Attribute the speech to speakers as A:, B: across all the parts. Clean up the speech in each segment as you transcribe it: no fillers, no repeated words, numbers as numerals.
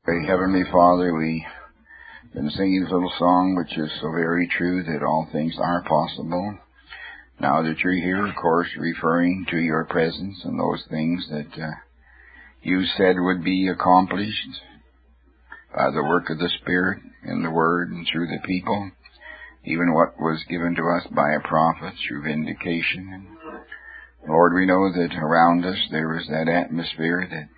A: Hey, Heavenly Father, we've been singing this little song, which is so very true, that all things are possible. Now that you're here, of course, referring to your presence and those things that you said would be accomplished by the work of the Spirit in the Word and through the people, even what was given to us by a prophet through vindication. And Lord, we know that around us there is that atmosphere that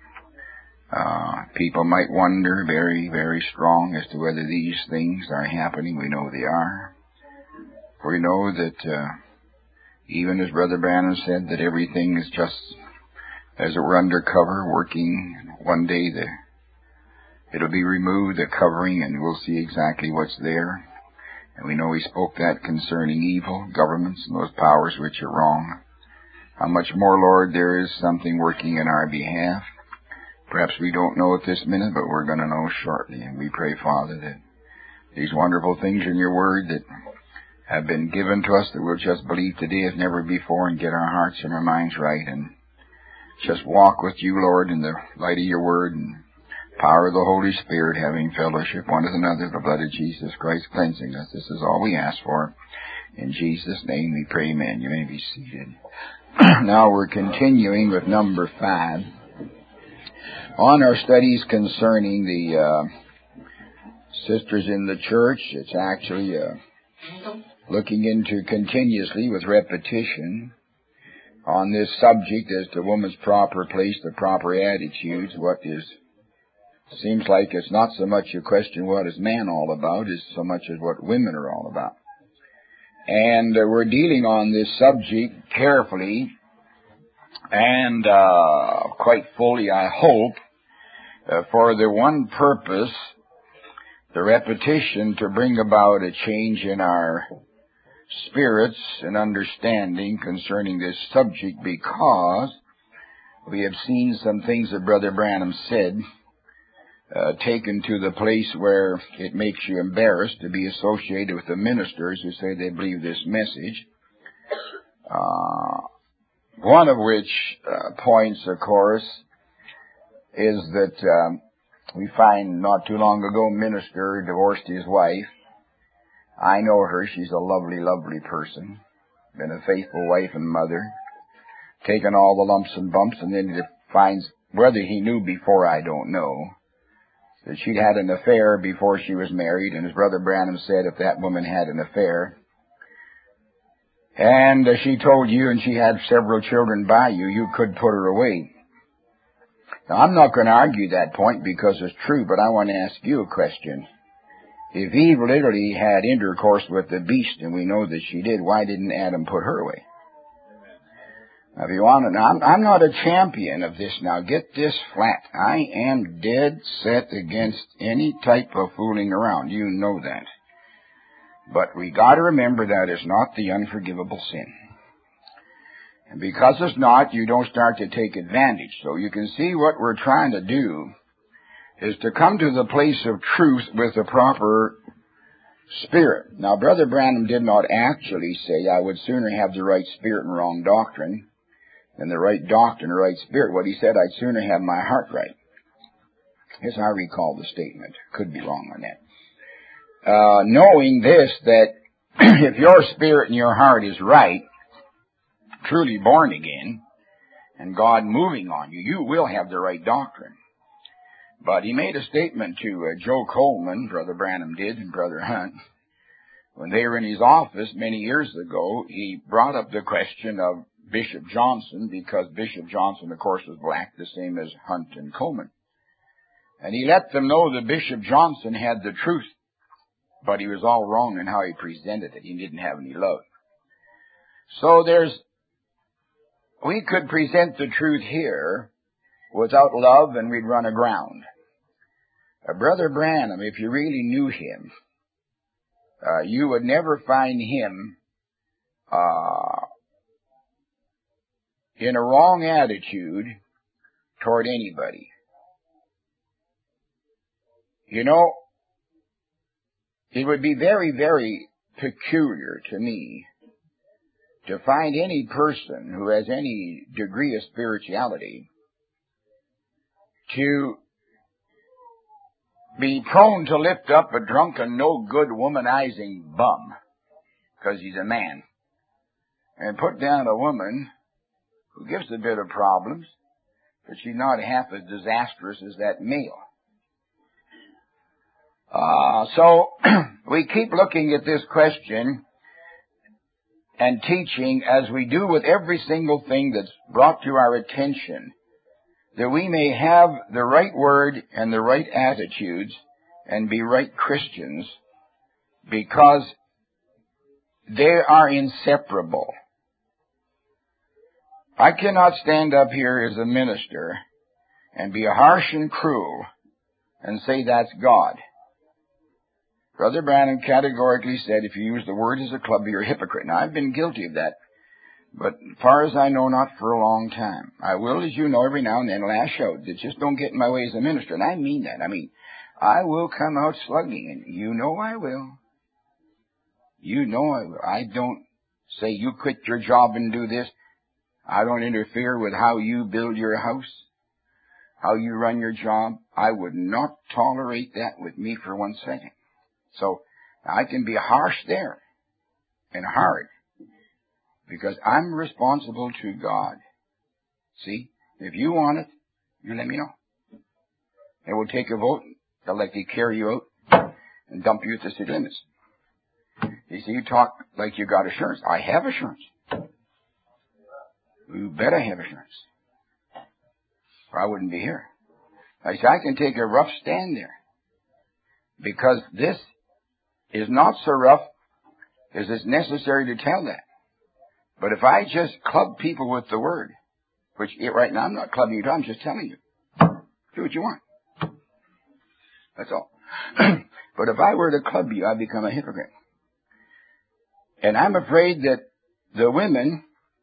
A: people might wonder very, very strong as to whether these things are happening. We know they are. For we know that even as Brother Branham said, that everything is just, as it were, undercover, working. One day it'll be removed, the covering, and we'll see exactly what's there. And we know he spoke that concerning evil, governments, and those powers which are wrong. How much more, Lord, there is something working in our behalf. Perhaps we don't know at this minute, but we're going to know shortly. And we pray, Father, that these wonderful things in your word that have been given to us, that we'll just believe today as never before and get our hearts and our minds right and just walk with you, Lord, in the light of your word and power of the Holy Spirit, having fellowship one with another, the blood of Jesus Christ cleansing us. This is all we ask for. In Jesus' name we pray, amen. You may be seated. Now we're continuing with number 5. On our studies concerning the sisters in the church, it's actually looking into continuously with repetition on this subject as to woman's proper place, the proper attitudes, what is, seems like it's not so much a question what is man all about as so much as what women are all about. And we're dealing on this subject carefully and quite fully, I hope, for the one purpose, the repetition, to bring about a change in our spirits and understanding concerning this subject, because we have seen some things that Brother Branham said taken to the place where it makes you embarrassed to be associated with the ministers who say they believe this message. One of which points, of course, is that we find not too long ago a minister divorced his wife. I know her. She's a lovely, lovely person. Been a faithful wife and mother. Taken all the lumps and bumps, and then he finds, whether he knew before, I don't know, that she'd had an affair before she was married. And as Brother Branham said, if that woman had an affair, and she told you and she had several children by you, you could put her away. Now, I'm not going to argue that point because it's true, but I want to ask you a question. If Eve literally had intercourse with the beast, and we know that she did, why didn't Adam put her away? Now, if you want to, now, I'm not a champion of this. Now, get this flat. I am dead set against any type of fooling around. You know that. But we got to remember that it's not the unforgivable sin. And because it's not, you don't start to take advantage. So you can see what we're trying to do is to come to the place of truth with the proper spirit. Now, Brother Branham did not actually say, I would sooner have the right spirit and wrong doctrine than the right doctrine and right spirit. What he said, I'd sooner have my heart right. As I recall the statement. Could be wrong on that. Knowing this, that if your spirit and your heart is right, truly born again, and God moving on you, you will have the right doctrine. But he made a statement to Joe Coleman, Brother Branham did, and Brother Hunt. When they were in his office many years ago, he brought up the question of Bishop Johnson, because Bishop Johnson, of course, was black, the same as Hunt and Coleman. And he let them know that Bishop Johnson had the truth, but he was all wrong in how he presented it. He didn't have any love. So we could present the truth here without love, and we'd run aground. Brother Branham, if you really knew him, you would never find him in a wrong attitude toward anybody. You know, it would be very, very peculiar to me to find any person who has any degree of spirituality to be prone to lift up a drunken, no-good, womanizing bum, because he's a man, and put down a woman who gives a bit of problems, but she's not half as disastrous as that male. So we keep looking at this question and teaching, as we do with every single thing that's brought to our attention, that we may have the right word and the right attitudes and be right Christians, because they are inseparable. I cannot stand up here as a minister and be harsh and cruel and say that's God. Brother Branham categorically said, if you use the word as a club, you're a hypocrite. Now, I've been guilty of that, but as far as I know, not for a long time. I will, as you know, every now and then lash out. Just don't get in my way as a minister, and I mean that. I mean, I will come out slugging, and you know I will. You know I will. I don't say you quit your job and do this. I don't interfere with how you build your house, how you run your job. I would not tolerate that with me for 1 second. So I can be harsh there and hard, because I'm responsible to God. See, if you want it, you let me know. And we'll take a vote. They'll let you carry you out and dump you at the city limits. You see, you talk like you got assurance. I have assurance. You better have assurance, or I wouldn't be here. I say I can take a rough stand there, because this is not so rough as it's necessary to tell that. But if I just club people with the word, which right now I'm not clubbing you, I'm just telling you, do what you want. That's all. But if I were to club you, I'd become a hypocrite. And I'm afraid that the women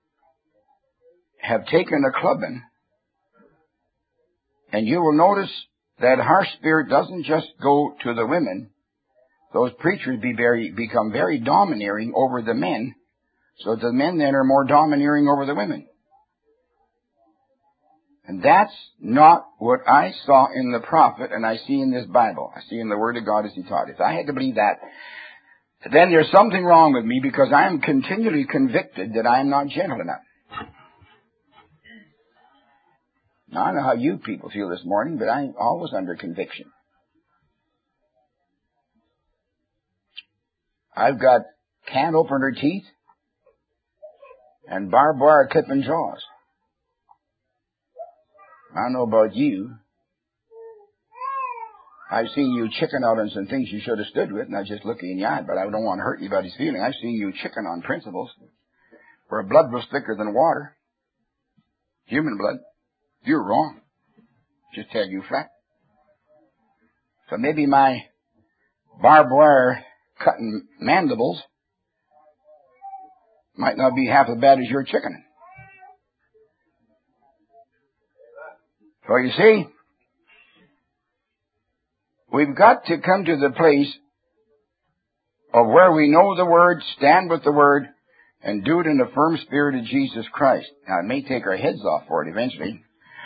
A: have taken a clubbing, and you will notice that harsh spirit doesn't just go to the women. Those preachers become very domineering over the men, so the men then are more domineering over the women. And that's not what I saw in the prophet, and I see in this Bible. I see in the Word of God as He taught. If I had to believe that, then there's something wrong with me, because I am continually convicted that I am not gentle enough. Now, I don't know how you people feel this morning, but I'm always under conviction. I've got can-opener teeth and barbed wire clipping jaws. I don't know about you. I've seen you chicken out on some things you should have stood with, not just looking in the eye, but I don't want to hurt anybody's feeling. I've seen you chicken on principles where blood was thicker than water. Human blood. You're wrong. Just tell you flat. So maybe my barbed wire cutting mandibles might not be half as bad as your chicken. So you see, we've got to come to the place of where we know the Word, stand with the Word, and do it in the firm spirit of Jesus Christ. Now, it may take our heads off for it eventually,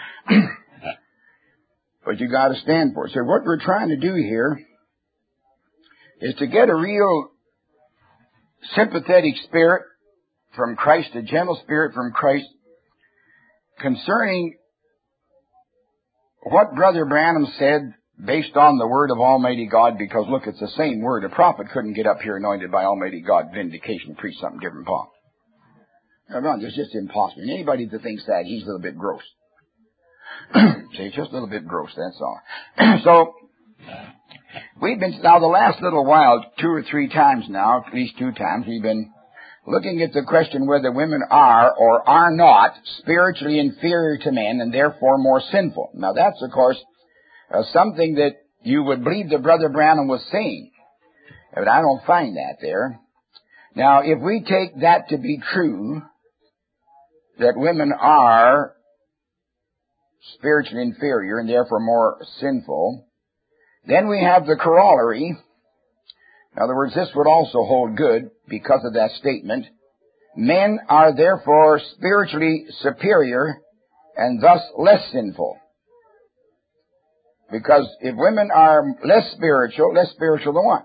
A: but you got to stand for it. So what we're trying to do here is to get a real sympathetic spirit from Christ, a gentle spirit from Christ, concerning what Brother Branham said based on the word of Almighty God, because look, it's the same word. A prophet couldn't get up here anointed by Almighty God, vindication, preach something different, Paul. No, it's just impossible. And anybody that thinks that, he's a little bit gross. See, just a little bit gross, that's all. So, we've been, now the last little while, 2 or 3 times now, at least 2 times, we've been looking at the question whether women are or are not spiritually inferior to men and therefore more sinful. Now that's, of course, something that you would believe that Brother Branham was saying. But I don't find that there. Now, if we take that to be true, that women are spiritually inferior and therefore more sinful, then we have the corollary. In other words, this would also hold good because of that statement. Men are therefore spiritually superior and thus less sinful. Because if women are less spiritual than what?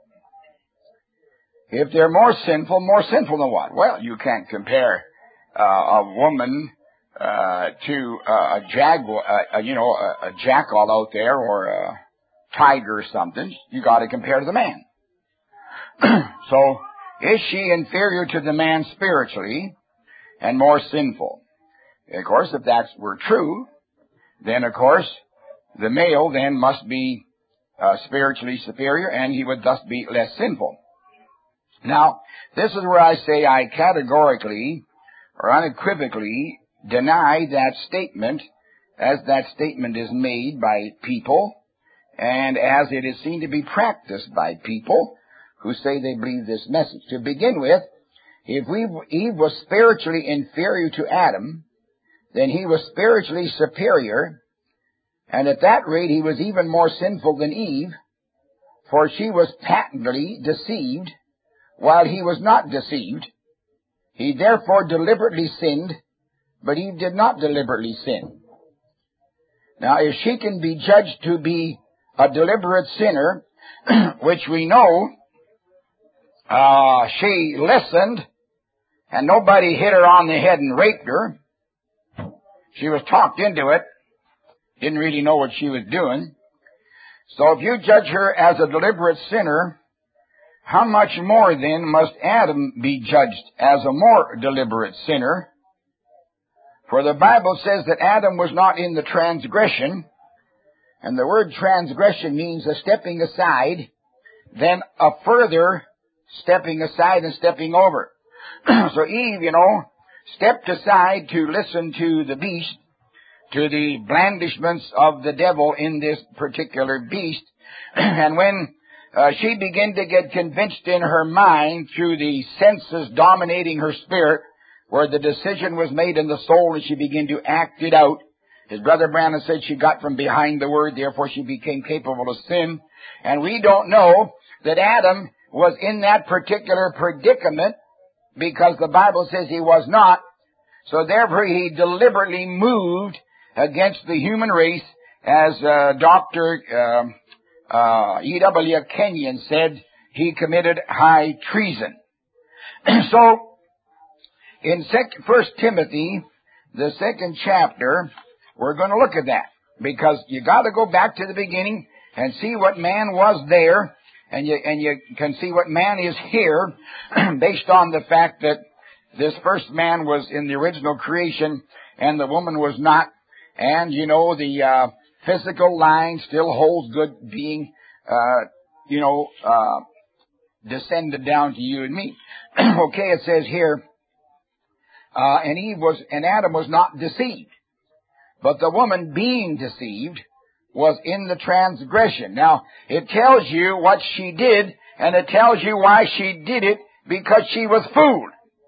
A: If they're more sinful than what? Well, you can't compare a woman to a jaguar, a jackal out there or a tiger or something. You got to compare to the man. So, is she inferior to the man spiritually and more sinful? Of course, if that were true, then of course the male then must be spiritually superior, and he would thus be less sinful. Now, this is where I say I categorically or unequivocally deny that statement, as that statement is made by people, and as it is seen to be practiced by people who say they believe this message. To begin with, if Eve was spiritually inferior to Adam, then he was spiritually superior, and at that rate he was even more sinful than Eve, for she was patently deceived, while he was not deceived. He therefore deliberately sinned, but Eve did not deliberately sin. Now, if she can be judged to be a deliberate sinner, which we know she listened, and nobody hit her on the head and raped her. She was talked into it, didn't really know what she was doing. So if you judge her as a deliberate sinner, how much more then must Adam be judged as a more deliberate sinner? For the Bible says that Adam was not in the transgression, and the word transgression means a stepping aside, then a further stepping aside and stepping over. So Eve, stepped aside to listen to the beast, to the blandishments of the devil in this particular beast. And when she began to get convinced in her mind through the senses dominating her spirit, where the decision was made in the soul and she began to act it out. His brother Branham said she got from behind the word, therefore she became capable of sin. And we don't know that Adam was in that particular predicament, because the Bible says he was not. So therefore he deliberately moved against the human race, as Dr. E.W. Kenyon said, he committed high treason. So, in 1 Timothy, the 2nd chapter, we're going to look at that, because you got to go back to the beginning and see what man was there, and you can see what man is here, based on the fact that this first man was in the original creation and the woman was not. And the physical line still holds good, being descended down to you and me. Okay, it says here, and Adam was not deceived, but the woman being deceived was in the transgression. Now, it tells you what she did, and it tells you why she did it, because she was fooled.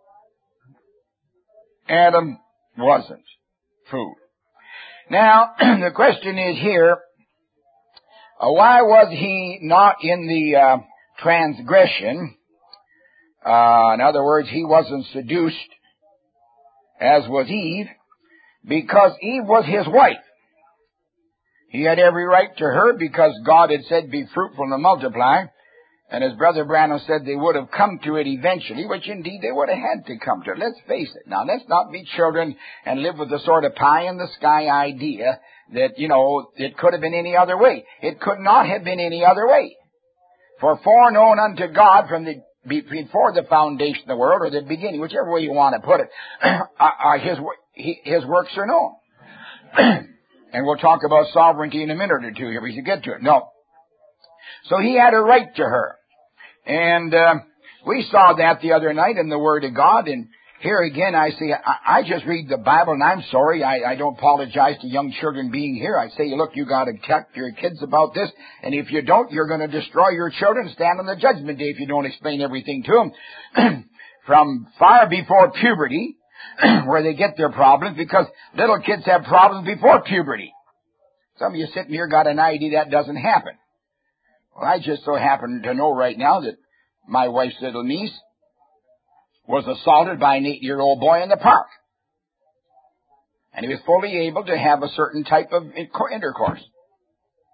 A: Adam wasn't fooled. Now, the question is here, why was he not in the transgression? In other words, he wasn't seduced, as was Eve, because Eve was his wife. He had every right to her, because God had said, be fruitful and multiply. And as Brother Branham said, they would have come to it eventually, which indeed they would have had to come to it. Let's face it. Now, let's not be children and live with the sort of pie-in-the-sky idea that, it could have been any other way. It could not have been any other way. For foreknown unto God from before the foundation of the world, or the beginning, whichever way you want to put it, his works are known. And we'll talk about sovereignty in a minute or two here. We should get to it. No. So he had a right to her. And we saw that the other night in the Word of God. And here again, I say, I just read the Bible, and I'm sorry. I don't apologize to young children being here. I say, look, you got to talk to your kids about this. And if you don't, you're going to destroy your children, stand on the judgment day if you don't explain everything to them. From far before puberty, where they get their problems, because little kids have problems before puberty. Some of you sitting here got an idea that doesn't happen. Well, I just so happen to know right now that my wife's little niece was assaulted by an 8-year-old boy in the park. And he was fully able to have a certain type of intercourse.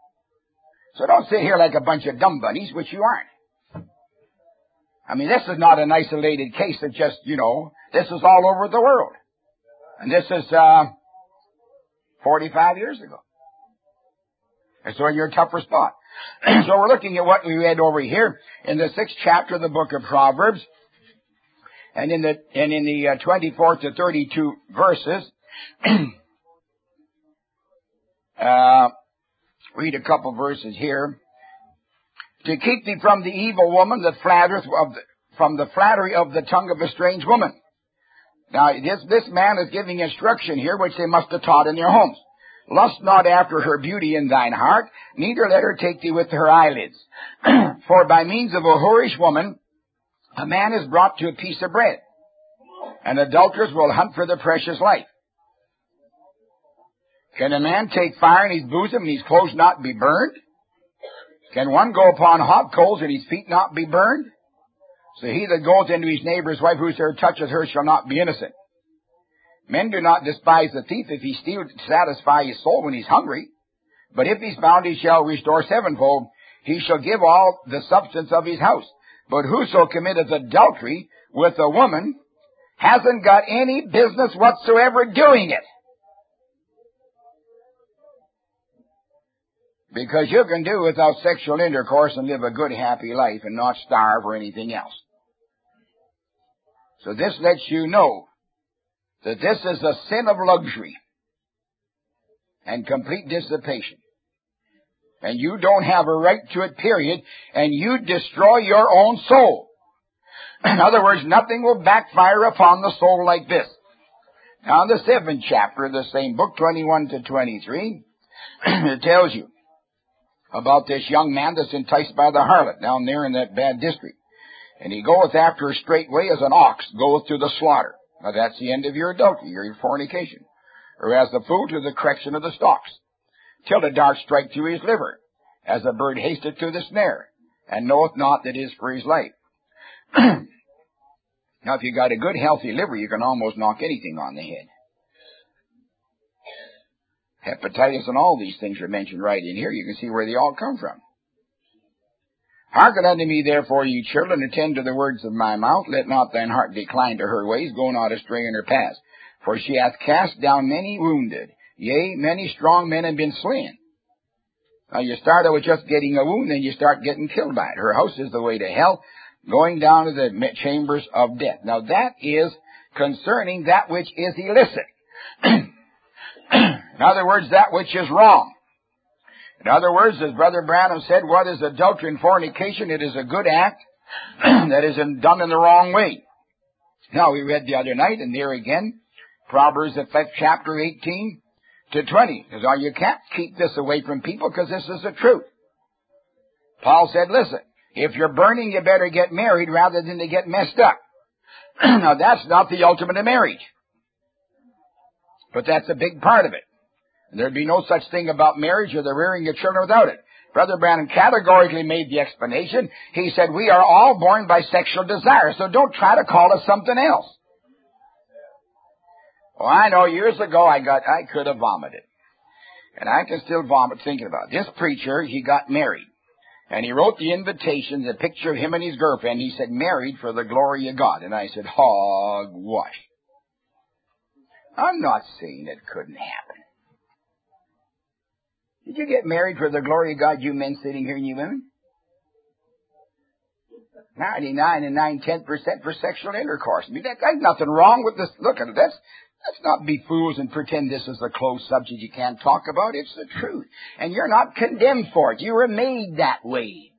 A: So don't sit here like a bunch of dumb bunnies, which you aren't. I mean, this is not an isolated case of just, this is all over the world. And this is 45 years ago. And so you're in a tougher spot. So we're looking at what we read over here in the 6th chapter of the book of Proverbs. And in the 24 to 32 verses, read a couple verses here. To keep thee from the evil woman that flattereth, from the flattery of the tongue of a strange woman. Now, this man is giving instruction here, which they must have taught in their homes. Lust not after her beauty in thine heart, neither let her take thee with her eyelids. For by means of a whorish woman, a man is brought to a piece of bread, and adulterers will hunt for the precious life. Can a man take fire in his bosom and his clothes not be burned? Can one go upon hot coals and his feet not be burned? So he that goeth into his neighbor's wife, whosoever toucheth her, shall not be innocent. Men do not despise the thief if he steal to satisfy his soul when he's hungry. But if he's bound, he shall restore sevenfold. He shall give all the substance of his house. But whoso committeth adultery with a woman hasn't got any business whatsoever doing it. Because you can do without sexual intercourse and live a good, happy life and not starve or anything else. So this lets you know that this is a sin of luxury and complete dissipation. And you don't have a right to it, period, and you destroy your own soul. In other words, nothing will backfire upon the soul like this. Now, in the 7th chapter of the same book, 21 to 23, it tells you about this young man that's enticed by the harlot down there in that bad district. And he goeth after her straightway as an ox goeth to the slaughter. Now that's the end of your adultery, your fornication. Or as the food to the correction of the stalks, till the dart strike through his liver, as a bird hasteth to the snare, and knoweth not that it is for his life. Now if you got a good healthy liver, you can almost knock anything on the head. Hepatitis and all these things are mentioned right in here. You can see where they all come from. Hearken unto me, therefore, ye children, attend to the words of my mouth. Let not thine heart decline to her ways. Go not astray in her paths. For she hath cast down many wounded. Yea, many strong men have been slain. Now you start out with just getting a wound, then you start getting killed by it. Her house is the way to hell, going down to the chambers of death. Now that is concerning that which is illicit. In other words, that which is wrong. In other words, as Brother Branham said, what is adultery and fornication? It is a good act that is done in the wrong way. Now, we read the other night, and there again, Proverbs, the 5th chapter, 18 to 20. Because you can't keep this away from people because this is the truth. Paul said, listen, if you're burning, you better get married rather than to get messed up. Now, that's not the ultimate of marriage. But that's a big part of it. There'd be no such thing about marriage or the rearing of children without it. Brother Branham categorically made the explanation. He said, we are all born by sexual desire, so don't try to call us something else. Well, I know years ago I could have vomited. And I can still vomit thinking about it. This preacher, he got married. And he wrote the invitation, the picture of him and his girlfriend. He said, married for the glory of God. And I said, hogwash. I'm not saying it couldn't happen. Did you get married for the glory of God, you men sitting here and you women? 99 and 9/10% for sexual intercourse. I mean, there's nothing wrong with this. Look at it. Let's not be fools and pretend this is a closed subject you can't talk about. It's the truth. And you're not condemned for it. You were made that way.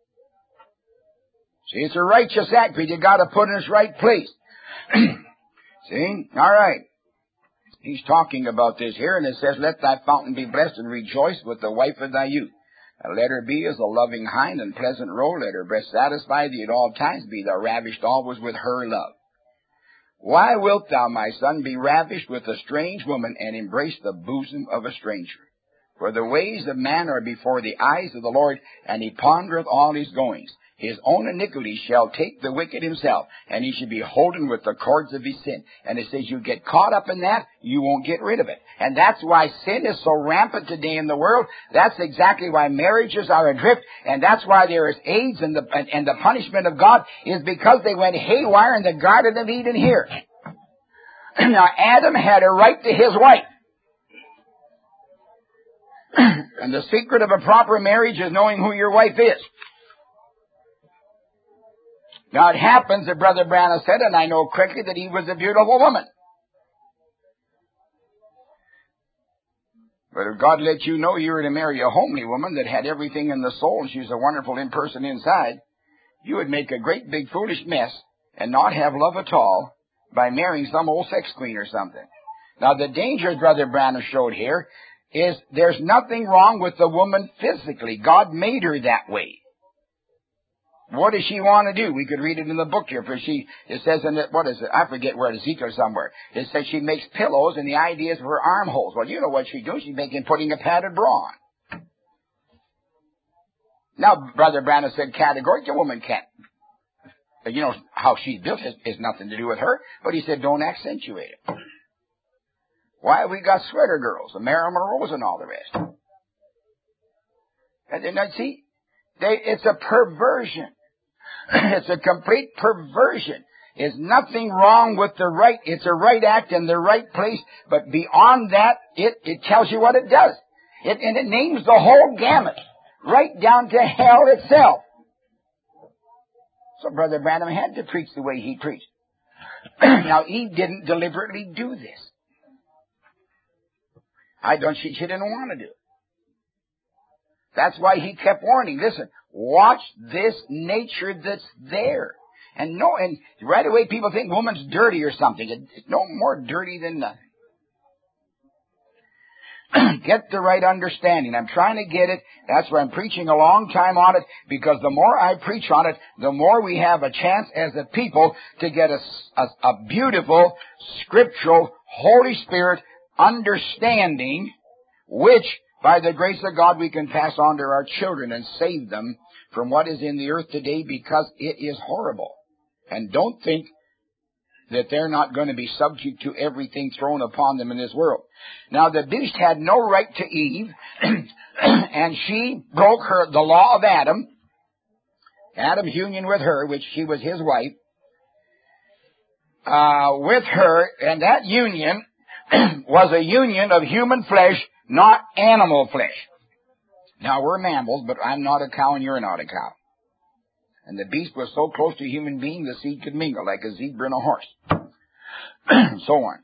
A: See, it's a righteous act, but you got to put it in its right place. See? All right. He's talking about this here, and it says, let thy fountain be blessed and rejoice with the wife of thy youth. And let her be as a loving hind and pleasant roe. Let her breast satisfy thee at all times. Be thou ravished always with her love. Why wilt thou, my son, be ravished with a strange woman and embrace the bosom of a stranger? For the ways of man are before the eyes of the Lord, and he pondereth all his goings. His own iniquity shall take the wicked himself, and he shall be holden with the cords of his sin. And it says you get caught up in that, you won't get rid of it. And that's why sin is so rampant today in the world. That's exactly why marriages are adrift, and that's why there is AIDS, and the punishment of God is because they went haywire in the Garden of Eden here. Now, Adam had a right to his wife. And the secret of a proper marriage is knowing who your wife is. Now, it happens that Brother Branham said, and I know quickly, that he was a beautiful woman. But if God let you know you were to marry a homely woman that had everything in the soul, and she was a wonderful person inside, you would make a great big foolish mess and not have love at all by marrying some old sex queen or something. Now, the danger Brother Branham showed here is there's nothing wrong with the woman physically. God made her that way. What does she want to do? We could read it in the book here. For it says in it, what is it? I forget where, Ezekiel somewhere. It says she makes pillows, and the idea is for her armholes. Well, you know what she's doing. She's putting a padded bra on. Now, Brother Branham said categorically, a woman can't. You know, how she's built has nothing to do with her. But he said, don't accentuate it. Why have we got sweater girls, and Marilyn Monroe's and all the rest? And see, it's a perversion. It's a complete perversion. There's nothing wrong with the right. It's a right act in the right place. But beyond that, it tells you what it does. And it names the whole gamut, right down to hell itself. So Brother Branham had to preach the way he preached. Now, he didn't deliberately do this. She didn't want to do it. That's why he kept warning. Listen, watch this nature that's there. And right away people think woman's dirty or something. It's no more dirty than nothing. Get the right understanding. I'm trying to get it. That's why I'm preaching a long time on it, because the more I preach on it, the more we have a chance as a people to get a beautiful, scriptural, Holy Spirit understanding, which, by the grace of God, we can pass on to our children and save them from what is in the earth today, because it is horrible. And don't think that they're not going to be subject to everything thrown upon them in this world. Now, the beast had no right to Eve, and she broke the law of Adam, Adam's union with her, which she was his wife, with her, and that union was a union of human flesh, not animal flesh. Now, we're mammals, but I'm not a cow and you're not a cow. And the beast was so close to a human being, the seed could mingle like a zebra and a horse. So on.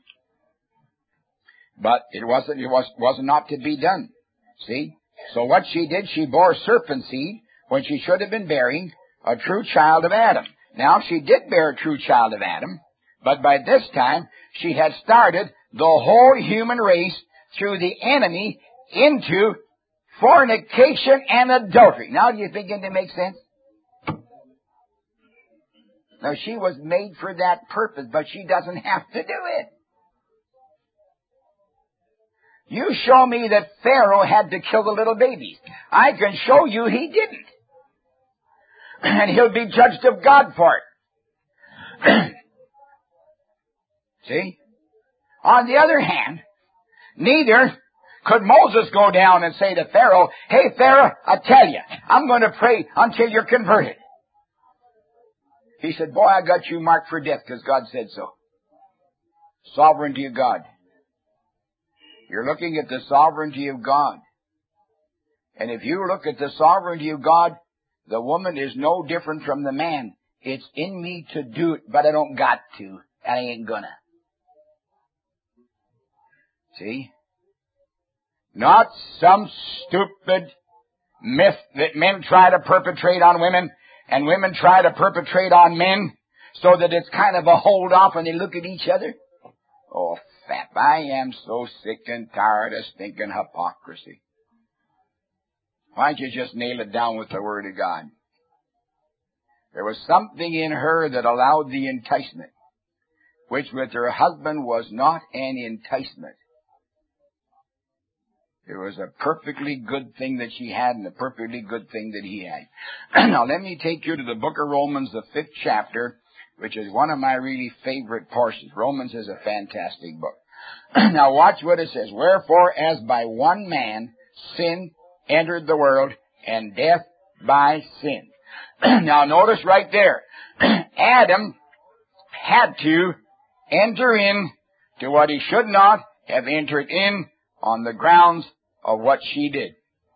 A: But it was not to be done. See? So what she did, she bore serpent seed when she should have been bearing a true child of Adam. Now, she did bear a true child of Adam, but by this time, she had started the whole human race through the enemy into fornication and adultery. Now, do you begin to make sense? Now, she was made for that purpose, but she doesn't have to do it. You show me that Pharaoh had to kill the little babies. I can show you he didn't. And he'll be judged of God for it. See? On the other hand, neither could Moses go down and say to Pharaoh, hey, Pharaoh, I tell you, I'm going to pray until you're converted. He said, boy, I got you marked for death because God said so. Sovereignty of God. You're looking at the sovereignty of God. And if you look at the sovereignty of God, the woman is no different from the man. It's in me to do it, but I don't got to, and I ain't gonna. See? Not some stupid myth that men try to perpetrate on women and women try to perpetrate on men so that it's kind of a hold off and they look at each other. Oh, fap, I am so sick and tired of stinking hypocrisy. Why don't you just nail it down with the Word of God? There was something in her that allowed the enticement, which with her husband was not an enticement. It was a perfectly good thing that she had and a perfectly good thing that he had. Now let me take you to the book of Romans, the 5th chapter, which is one of my really favorite portions. Romans is a fantastic book. Now watch what it says. Wherefore, as by one man sin entered the world, and death by sin. Now notice right there, Adam had to enter in to what he should not have entered in on the grounds of what she did.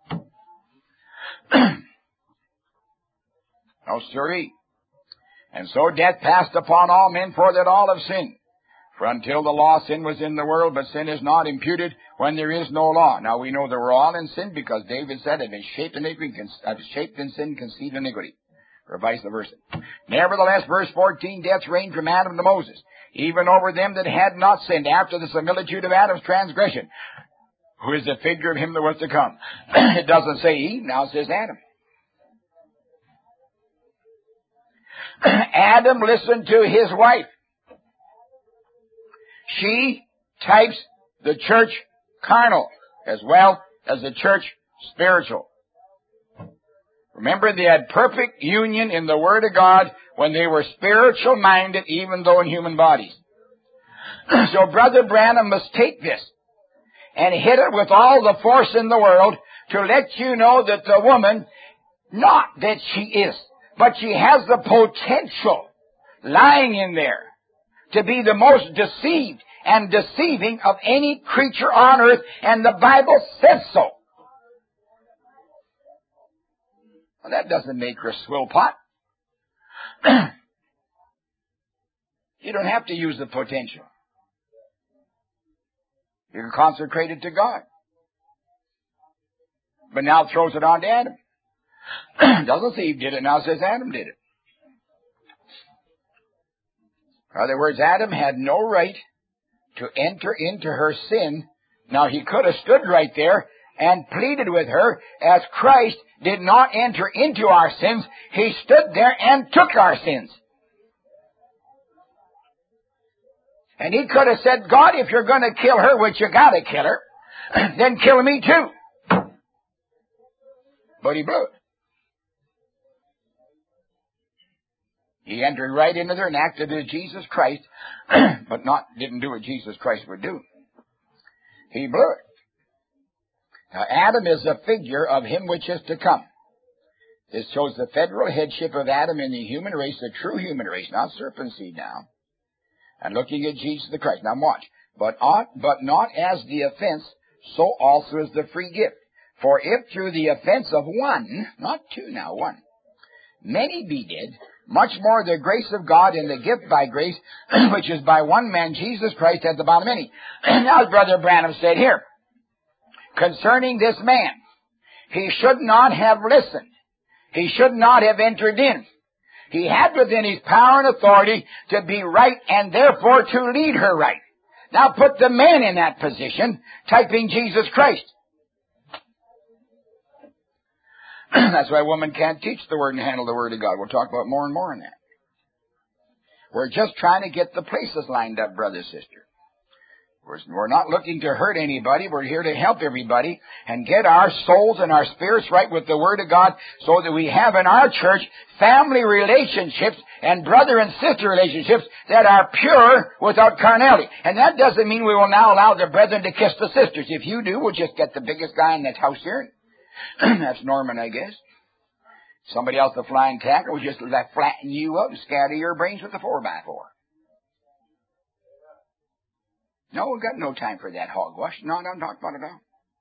A: No, sirree. And so death passed upon all men, for that all have sinned. For until the law, sin was in the world, but sin is not imputed when there is no law. Now we know that we're all in sin because David said, "I've been shaped in sin, conceived iniquity." Or vice versa. Nevertheless, verse 14, death reigned from Adam to Moses, even over them that had not sinned, after the similitude of Adam's transgression, who is the figure of him that was to come. It doesn't say Eve, now it says Adam. Adam listened to his wife. She types the church carnal as well as the church spiritual. Remember, they had perfect union in the Word of God when they were spiritual minded, even though in human bodies. So Brother Branham must take this and hit it with all the force in the world to let you know that the woman, not that she is, but she has the potential lying in there to be the most deceived and deceiving of any creature on earth, and the Bible says so. Well, that doesn't make her a swill pot. You don't have to use the potential. You can consecrate it to God. But now it throws it on to Adam. Doesn't say Eve did it, now it says Adam did it. In other words, Adam had no right to enter into her sin. Now he could have stood right there and pleaded with her, as Christ did not enter into our sins. He stood there and took our sins. And he could have said, God, if you're going to kill her, which you got to kill her, then kill me too. But he blew it. He entered right into there and acted as Jesus Christ, but didn't do what Jesus Christ would do. He blew it. Now, Adam is a figure of him which is to come. This shows the federal headship of Adam in the human race, the true human race, not serpent seed now. And looking at Jesus the Christ. Now watch. But not as the offense, so also is the free gift. For if through the offense of one, not two now, one, many be dead, much more the grace of God and the gift by grace, which is by one man, Jesus Christ, at the bottom of many. Now, as Brother Branham said here, concerning this man, he should not have listened. He should not have entered in. He had within his power and authority to be right and therefore to lead her right. Now put the man in that position, typing Jesus Christ. That's why a woman can't teach the Word and handle the Word of God. We'll talk about more and more on that. We're just trying to get the places lined up, brother, sister. We're not looking to hurt anybody. We're here to help everybody and get our souls and our spirits right with the Word of God so that we have in our church family relationships and brother and sister relationships that are pure without carnality. And that doesn't mean we will now allow the brethren to kiss the sisters. If you do, we'll just get the biggest guy in that house here. That's Norman, I guess. Somebody else, the flying tackle, will just flatten you up and scatter your brains with the 4x4. No, we've got no time for that hogwash. No, I'm talking about it all.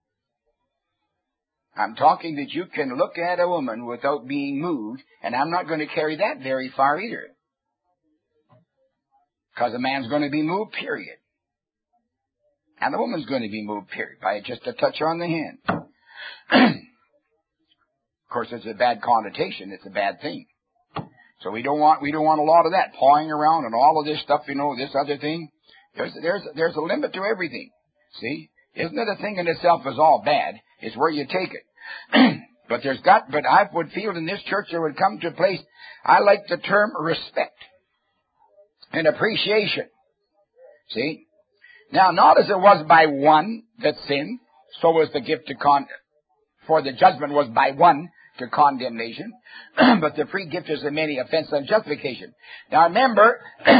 A: I'm talking that you can look at a woman without being moved, and I'm not going to carry that very far either. Because a man's going to be moved, period. And the woman's going to be moved, period, by just a touch on the hand. Of course, it's a bad connotation. It's a bad thing. So we don't want a lot of that pawing around and all of this stuff, this other thing. There's a limit to everything. See? Isn't it a thing in itself is all bad? It's where you take it. But I would feel in this church there would come to a place, I like the term respect and appreciation. See? Now, not as it was by one that sinned,
B: so was the gift for the judgment was by one to condemnation, but the free gift is the many offense and justification. Now remember,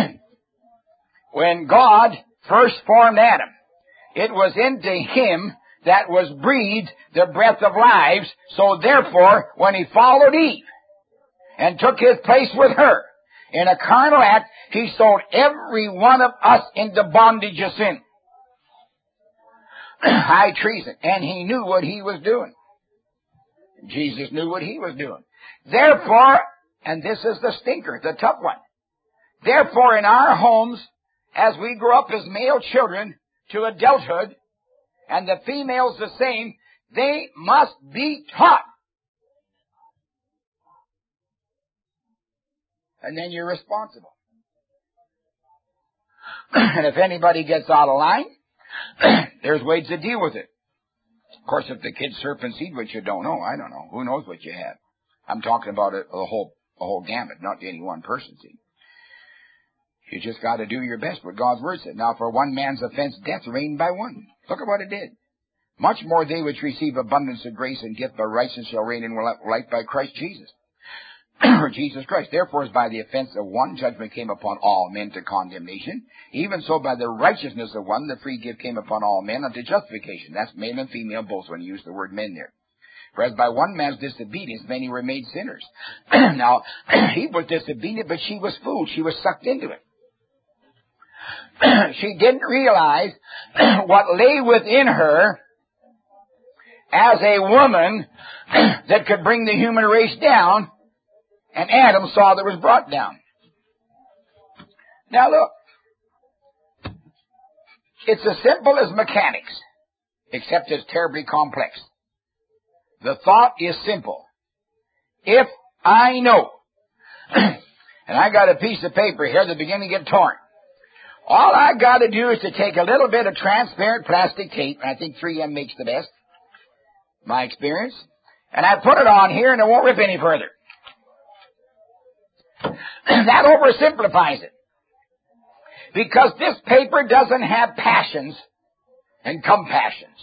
B: when God first formed Adam, it was into him that was breathed the breath of lives. So therefore, when he followed Eve and took his place with her in a carnal act, he sold every one of us into bondage of sin. High treason. And he knew what he was doing. Jesus knew what he was doing. Therefore, and this is the stinker, the tough one. Therefore, in our homes, as we grow up as male children to adulthood, and the females the same, they must be taught. And then you're responsible. And if anybody gets out of line, there's ways to deal with it. Of course, if the kid's serpent seed, which you don't know, I don't know. Who knows what you have? I'm talking about a whole gamut, not any one person, see. You just got to do your best, what God's word said. Now, for one man's offense, death reigned by one. Look at what it did. Much more they which receive abundance of grace and gift by righteousness shall reign in life by Christ Jesus. Or Jesus Christ. Therefore, as by the offense of one, judgment came upon all men to condemnation. Even so, by the righteousness of one, the free gift came upon all men unto justification. That's male and female both when you use the word men there. For as by one man's disobedience, many were made sinners. Now, he was disobedient, but she was fooled. She was sucked into it. She didn't realize what lay within her as a woman that could bring the human race down, and Adam saw that was brought down. Now look, it's as simple as mechanics, except it's terribly complex. The thought is simple. If I know, and I got a piece of paper here that's beginning to get torn, all I got to do is to take a little bit of transparent plastic tape, and I think 3M makes the best, my experience, and I put it on here and it won't rip any further. That oversimplifies it. Because this paper doesn't have passions and compassions.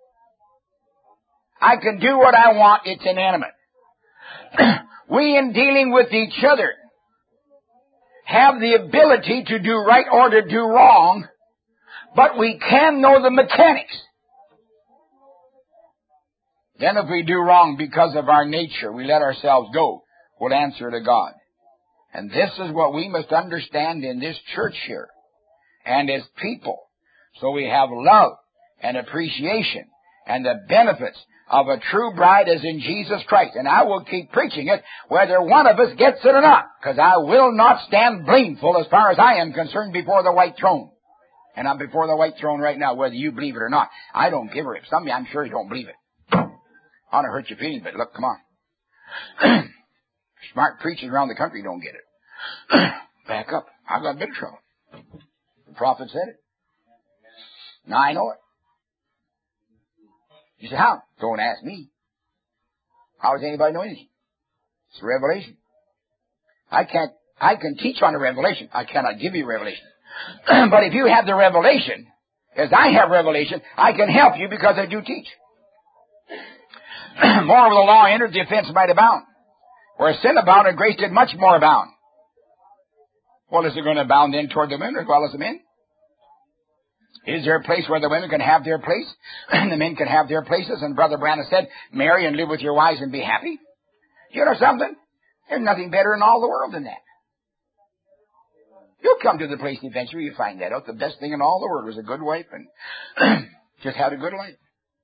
B: I can do what I want, it's inanimate. We, in dealing with each other, have the ability to do right or to do wrong, but we can know the mechanics. Then if we do wrong because of our nature, we let ourselves go, we'll answer to God. And this is what we must understand in this church here, and as people, so we have love and appreciation and the benefits of a true bride as in Jesus Christ. And I will keep preaching it whether one of us gets it or not, because I will not stand blameful as far as I am concerned before the white throne. And I'm before the white throne right now, whether you believe it or not. I don't give a rip. Some of you, I'm sure you don't believe it. I want to hurt your feelings, but look, come on. Smart preachers around the country don't get it. Back up. I've got a bit of trouble. The prophet said it. Now I know it. You say, how? Don't ask me. How does anybody know anything? It's a revelation. I can teach on a revelation. I cannot give you revelation. But if you have the revelation, as I have revelation, I can help you because I do teach. More of the law entered, the offense might abound. Where sin abounded, grace did much more abound. Well, is it going to abound then toward the women as well as the men? Is there a place where the women can have their place and the men can have their places? And Brother Branham said, marry and live with your wives and be happy. You know something? There's nothing better in all the world than that. You'll come to the place eventually, you find that out. The best thing in all the world was a good wife and just had a good life.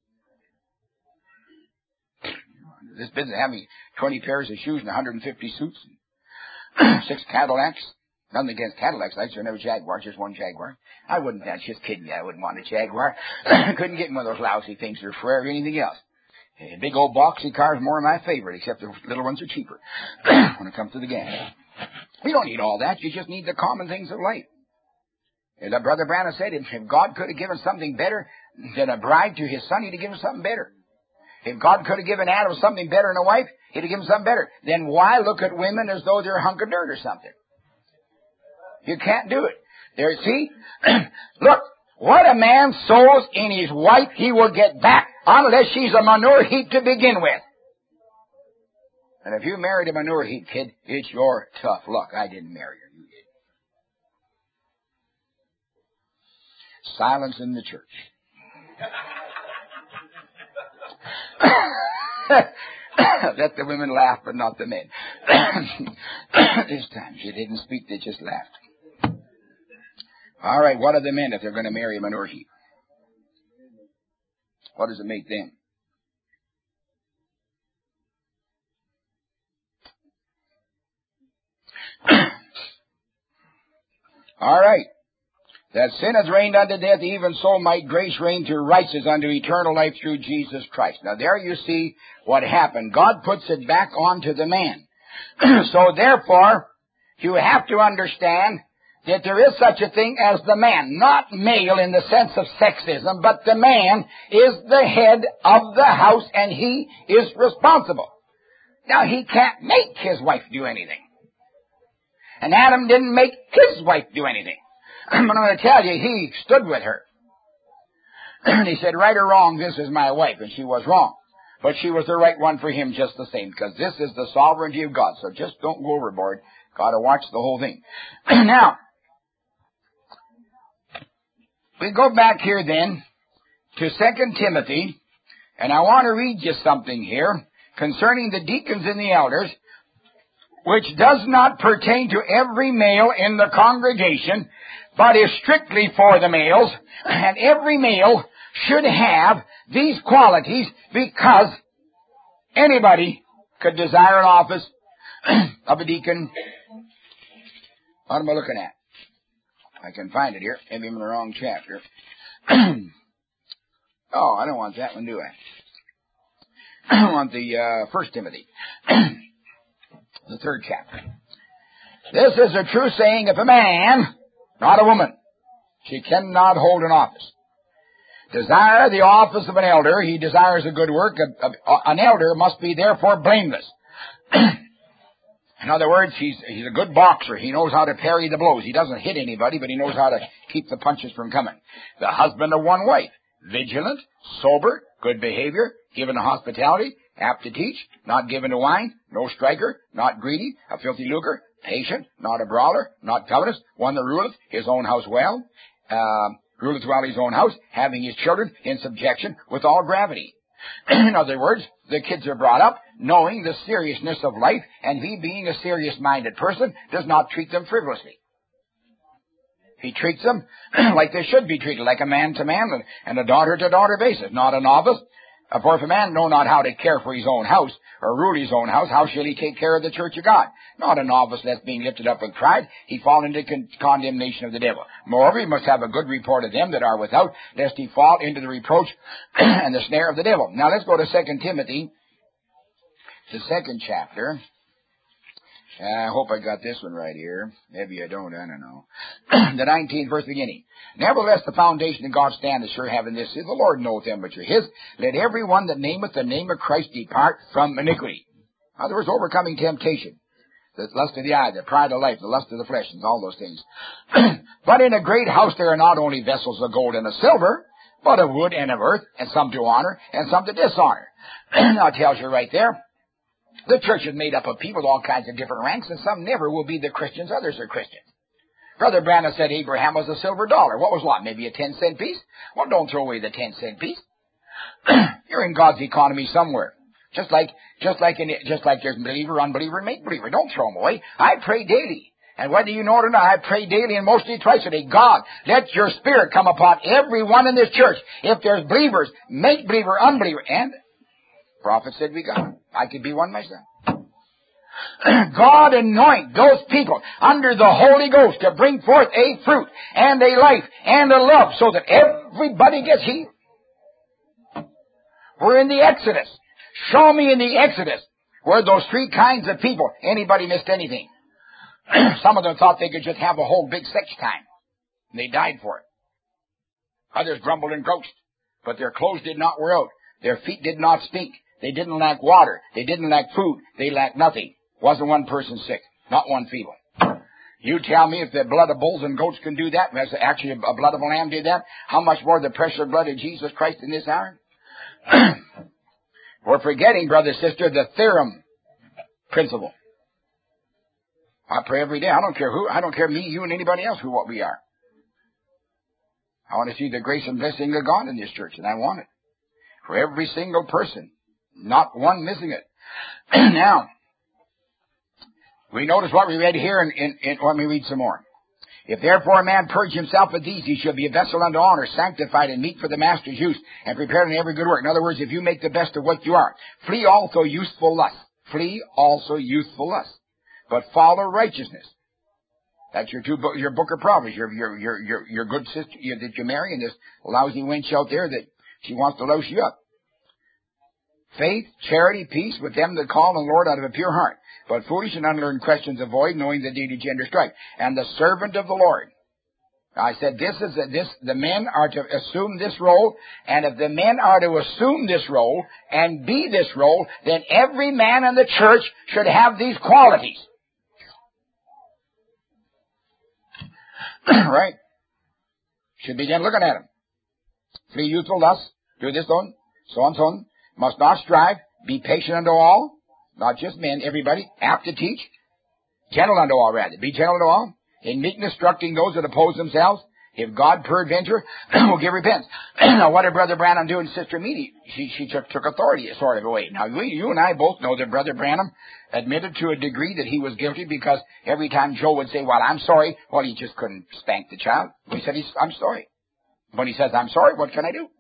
B: This business of having 20 pairs of shoes and 150 suits and 6 Cadillacs. Nothing against Cadillacs. I should never Jaguar, just one Jaguar. I wouldn't, that's just kidding you. I wouldn't want a Jaguar. Couldn't get one of those lousy things or Ferrari or anything else. A big old boxy car is more of my favorite, except the little ones are cheaper when it comes to the gas. You don't need all that. You just need the common things of life. As Brother Branham said, if God could have given something better than a bride to his son, he'd have given something better. If God could have given Adam something better than a wife, he'd have given something better. Then why look at women as though they're a hunk of dirt or something? You can't do it. There, see? Look, What a man sows in his wife, he will get back, unless she's a manure heap to begin with. And if you married a manure heap, kid, it's your tough luck. I didn't marry her, you did. Silence in the church. Let the women laugh, but not the men. This time she didn't speak, they just laughed. All right, what are the men if they're going to marry a manure heap? What does it make them? All right. That sin has reigned unto death, even so might grace reign through righteousness unto eternal life through Jesus Christ. Now there you see what happened. God puts it back onto the man. So therefore, you have to understand that there is such a thing as the man. Not male in the sense of sexism, but the man is the head of the house and he is responsible. Now he can't make his wife do anything. And Adam didn't make his wife do anything. I'm going to tell you, he stood with her. And he said, right or wrong, this is my wife. And she was wrong. But she was the right one for him just the same, because this is the sovereignty of God. So just don't go overboard. Got to watch the whole thing. Now, we go back here then to 2 Timothy, and I want to read you something here concerning the deacons and the elders, which does not pertain to every male in the congregation, but is strictly for the males, and every male should have these qualities, because anybody could desire an office of a deacon. What am I looking at? I can find it here. Maybe I'm in the wrong chapter. Oh, I don't want that one, do I? I want the 1 Timothy, the 3rd chapter. This is a true saying, if a man, not a woman, she cannot hold an office, desire the office of an elder, he desires a good work. An elder must be therefore blameless. In other words, he's a good boxer. He knows how to parry the blows. He doesn't hit anybody, but he knows how to keep the punches from coming. The husband of one wife, vigilant, sober, good behavior, given to hospitality, apt to teach, not given to wine, no striker, not greedy, a filthy lucre, patient, not a brawler, not covetous, one that ruleth his own house well, ruleth well his own house, having his children in subjection with all gravity. In other words, the kids are brought up knowing the seriousness of life, and he, being a serious-minded person, does not treat them frivolously. He treats them like they should be treated, like a man-to-man and a daughter-to-daughter basis, not a novice. For if a man know not how to care for his own house, or rule his own house, how shall he take care of the church of God? Not a novice that's being lifted up with pride, he fall into condemnation of the devil. Moreover, he must have a good report of them that are without, lest he fall into the reproach and the snare of the devil. Now let's go to 2 Timothy, the 2nd chapter. I hope I got this one right here. Maybe I don't know. The 19th verse beginning. Nevertheless, the foundation of God standeth sure, having this is, the Lord knoweth them which are his. Let every one that nameth the name of Christ depart from iniquity. In other words, overcoming temptation. The lust of the eye, the pride of life, the lust of the flesh, and all those things. But in a great house there are not only vessels of gold and of silver, but of wood and of earth, and some to honor, and some to dishonor. Now it tells you right there, the church is made up of people, all kinds of different ranks, and some never will be the Christians, others are Christians. Brother Branham said Abraham was a silver dollar. What was Lot? Maybe a 10-cent piece? Well, don't throw away the 10-cent piece. You're in God's economy somewhere. Just like there's believer, unbeliever, and make believer. Don't throw them away. I pray daily. And whether you know it or not, I pray daily and mostly twice a day. God, let your spirit come upon everyone in this church. If there's believers, make believer, unbeliever, and prophet said we got it. I could be one myself. God anoint those people under the Holy Ghost to bring forth a fruit and a life and a love so that everybody gets healed. We're in the Exodus. Show me in the Exodus where those 3 kinds of people, anybody missed anything. Some of them thought they could just have a whole big sex time. And they died for it. Others grumbled and grouched, but their clothes did not wear out. Their feet did not stink. They didn't lack water. They didn't lack food. They lacked nothing. Wasn't one person sick. Not one feeble. You tell me if the blood of bulls and goats can do that, as actually a blood of a lamb did that, how much more the precious blood of Jesus Christ in this hour? We're forgetting, brother, sister, the theorem principle. I pray every day. I don't care who. I don't care me, you, and anybody else what we are. I want to see the grace and blessing of God in this church, and I want it for every single person, not one missing it. Now, we notice what we read here, let me read some more. If therefore a man purge himself of these, he shall be a vessel unto honor, sanctified and meet for the master's use, and prepared in every good work. In other words, if you make the best of what you are, flee also youthful lust. Flee also youthful lust. But follow righteousness. That's your book of Proverbs, your good sister that you marry, and this lousy wench out there that she wants to louse you up. Faith, charity, peace with them that call on the Lord out of a pure heart. But foolish and unlearned questions avoid, knowing the deed of gender strife. And the servant of the Lord. I said the men are to assume this role, and if the men are to assume this role and be this role, then every man in the church should have these qualities. Right? Should begin looking at them. Flee youthful lust, do this on, so on, so on. Must not strive, be patient unto all, not just men, everybody, apt to teach, gentle unto all rather, be gentle unto all, in meekness instructing those that oppose themselves, if God peradventure will give repentance. Now what did Brother Branham do and Sister Meady? She took authority sort of away. Now you and I both know that Brother Branham admitted to a degree that he was guilty, because every time Joe would say, well, I'm sorry, well, he just couldn't spank the child. He said, I'm sorry. When he says, I'm sorry, what can I do?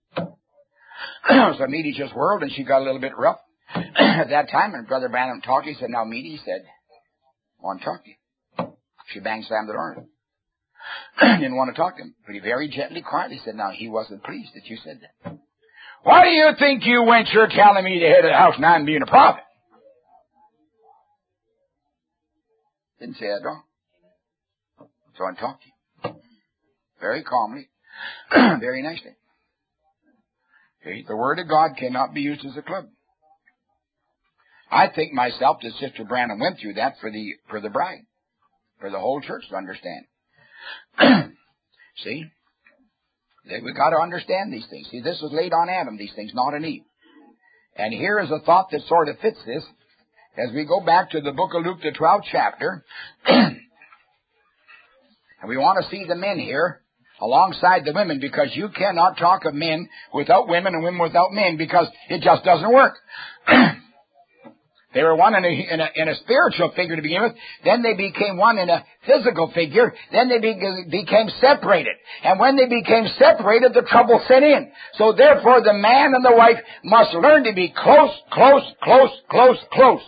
B: So Meady just whirled, and she got a little bit rough at that time. And Brother Branham talked. He said, now, Meady, he said, I want to talk to you. She bang slammed the door. Didn't want to talk to him. But he very gently, quietly said, now, he wasn't pleased that you said that. Why do you think you went here telling me to head of the house and I'm being a prophet? Didn't say that at all. So I talked to you. Very calmly, very nicely. Okay, the Word of God cannot be used as a club. I think myself that Sister Branham went through that for the bride, for the whole church to understand. See? We've got to understand these things. See, this was laid on Adam, these things, not on Eve. And here is a thought that sort of fits this. As we go back to the book of Luke, the 12th chapter, and we want to see the men here alongside the women, because you cannot talk of men without women and women without men, because it just doesn't work. They were one in a spiritual figure to begin with. Then they became one in a physical figure. Then they became separated. And when they became separated, the trouble set in. So therefore, the man and the wife must learn to be close, close, close, close, close.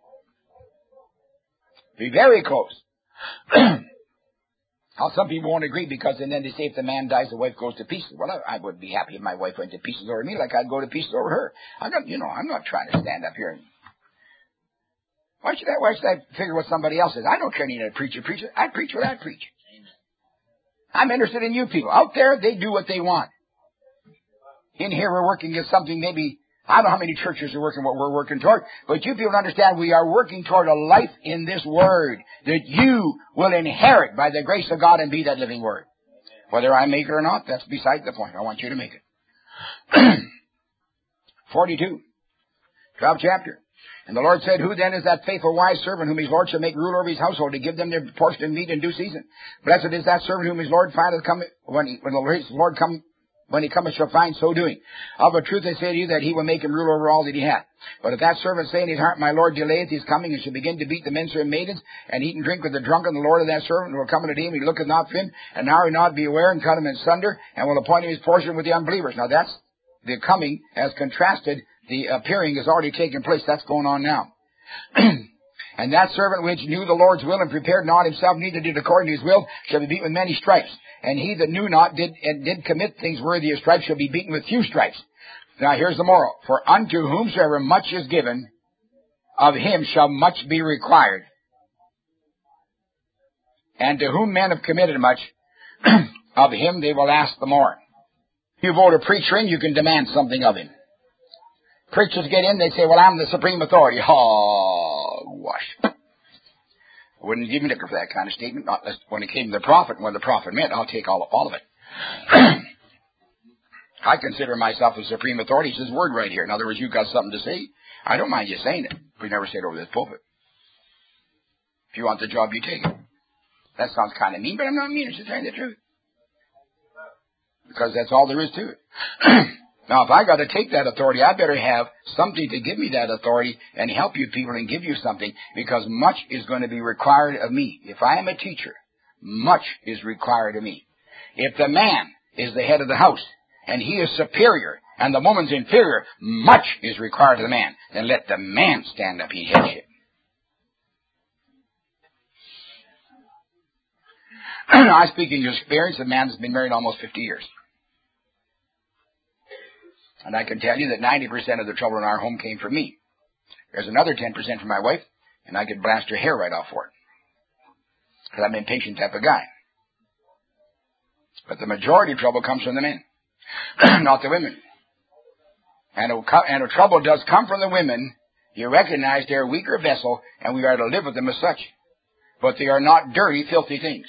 B: Be very close. Now, some people won't agree, because and then they say if the man dies, the wife goes to pieces. Well, I would be happy if my wife went to pieces over me, like I'd go to pieces over her. I'm not trying to stand up here and why should I figure what somebody else is? I don't care any preacher preaches. I preach what I preach. Amen. I'm interested in you people. Out there, they do what they want. In here, we're working at something maybe, I don't know how many churches are working what we're working toward, but you people understand we are working toward a life in this Word that you will inherit by the grace of God and be that living Word. Whether I make it or not, that's beside the point. I want you to make it. 42, 12th chapter. And the Lord said, who then is that faithful wise servant whom his Lord shall make ruler over his household, to give them their portion of meat in due season? Blessed is that servant whom his Lord findeth come when he cometh shall find so doing. Of a truth I say to you that he will make him ruler over all that he hath. But if that servant say in his heart, my Lord delayeth his coming, and shall begin to beat the men and maidens, and eat and drink with the drunken, the Lord of that servant will come unto him, he looketh not for him, and now he not be aware, and cut him in sunder, and will appoint him his portion with the unbelievers. Now that's the coming as contrasted. The appearing has already taken place. That's going on now. And that servant which knew the Lord's will and prepared not himself, neither did according to his will, shall be beaten with many stripes. And he that knew not did commit things worthy of stripes shall be beaten with few stripes. Now here's the moral. For unto whomsoever much is given, of him shall much be required. And to whom men have committed much, of him they will ask the more. You vote a preacher in, you can demand something of him. Preachers get in, they say, well, I'm the supreme authority. Hogwash. I wouldn't give me liquor for that kind of statement. Not when it came to the prophet and what the prophet meant, I'll take all of it. I consider myself a supreme authority. It's his word right here. In other words, you've got something to say. I don't mind you saying it. We never say it over this pulpit. If you want the job, you take it. That sounds kind of mean, but I'm not mean. I'm just telling the truth. Because that's all there is to it. Now, if I got to take that authority, I better have something to give me that authority and help you people and give you something, because much is going to be required of me. If I am a teacher, much is required of me. If the man is the head of the house and he is superior and the woman's inferior, much is required of the man. Then let the man stand up in headship. I speak in experience. A man has been married almost 50 years. And I can tell you that 90% of the trouble in our home came from me. There's another 10% from my wife, and I could blast her hair right off for it. Because I'm an impatient type of guy. But the majority of trouble comes from the men, not the women. And if trouble does come from the women, you recognize they're a weaker vessel, and we are to live with them as such. But they are not dirty, filthy things.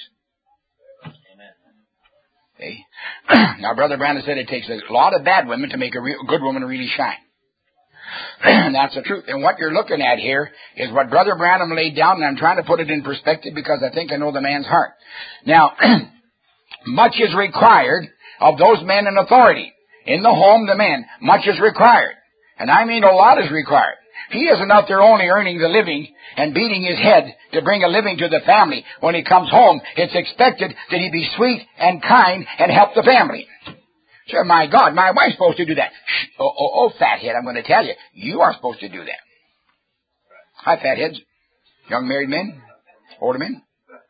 B: Okay. Now, Brother Brandon said it takes a lot of bad women to make a good woman really shine. And that's the truth. And what you're looking at here is what Brother Branham laid down, and I'm trying to put it in perspective because I think I know the man's heart. Now, much is required of those men in authority. In the home, the men, much is required. And I mean a lot is required. He isn't out there only earning the living and beating his head to bring a living to the family. When he comes home, it's expected that he be sweet and kind and help the family. Sure, my God, my wife's supposed to do that. Shh, fathead, I'm going to tell you, you are supposed to do that. Hi, fatheads. Young married men, older men.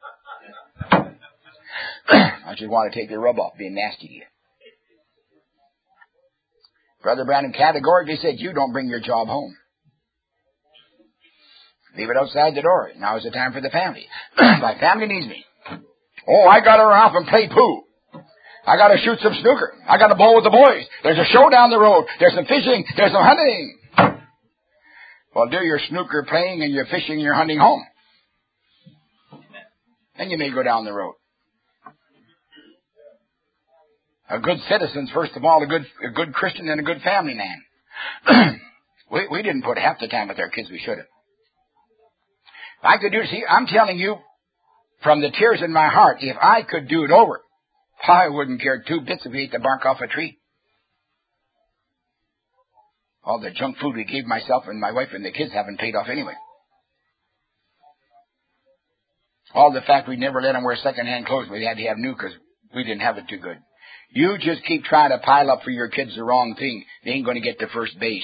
B: I just want to take your rub off being nasty to you. Brother Branham categorically said, you don't bring your job home. Leave it outside the door. Now is the time for the family. My family needs me. Oh, I got to run off and play pool. I got to shoot some snooker. I got to bowl with the boys. There's a show down the road. There's some fishing. There's some hunting. Well, do your snooker playing and your fishing and your hunting home. Then you may go down the road. A good citizen's, first of all, a good Christian and a good family man. We didn't put half the time with our kids we should have. If I could I'm telling you, from the tears in my heart, if I could do it over, I wouldn't care 2 bits if we ate the bark off a tree. All the junk food we gave myself and my wife and the kids haven't paid off anyway. All the fact we never let them wear second-hand clothes, we had to have new because we didn't have it too good. You just keep trying to pile up for your kids the wrong thing. They ain't going to get to first base.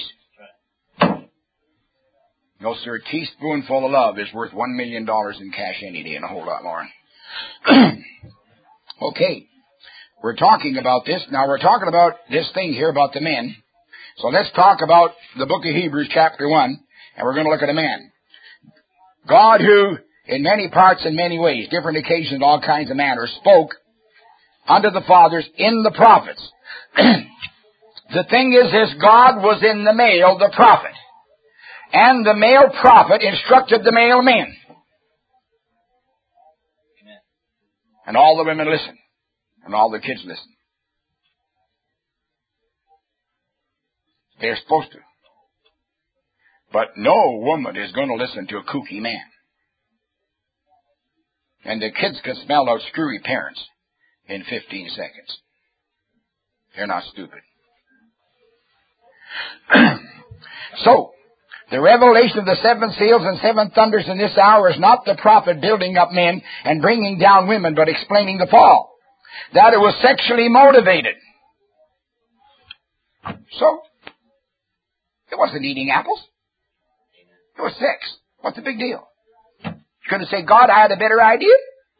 B: No, sir, a teaspoonful of love is worth $1 million in cash any day and a whole lot more. Okay. We're talking about this. Now, we're talking about this thing here about the men. So let's talk about the book of Hebrews, chapter 1, and we're going to look at a man. God who, in many parts and many ways, different occasions, all kinds of manners, spoke unto the fathers in the prophets. The thing is God was in the male, the prophet. And the male prophet instructed the male men. Amen. And all the women listen. And all the kids listen. They're supposed to. But no woman is going to listen to a kooky man. And the kids can smell out screwy parents in 15 seconds. They're not stupid. So, the revelation of the 7 seals and 7 thunders in this hour is not the prophet building up men and bringing down women, but explaining the fall. That it was sexually motivated. So, it wasn't eating apples. It was sex. What's the big deal? You're going to say, God, I had a better idea?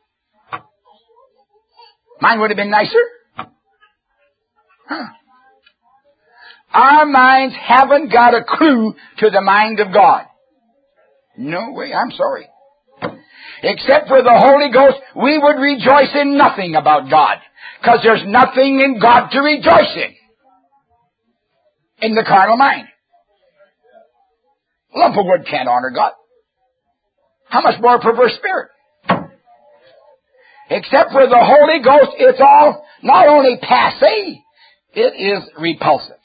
B: Mine would have been nicer? Huh. Our minds haven't got a clue to the mind of God. No way, I'm sorry. Except for the Holy Ghost, we would rejoice in nothing about God. Because there's nothing in God to rejoice in the carnal mind. A lump of wood can't honor God. How much more a perverse spirit? Except for the Holy Ghost, it's all not only passé, it is repulsive.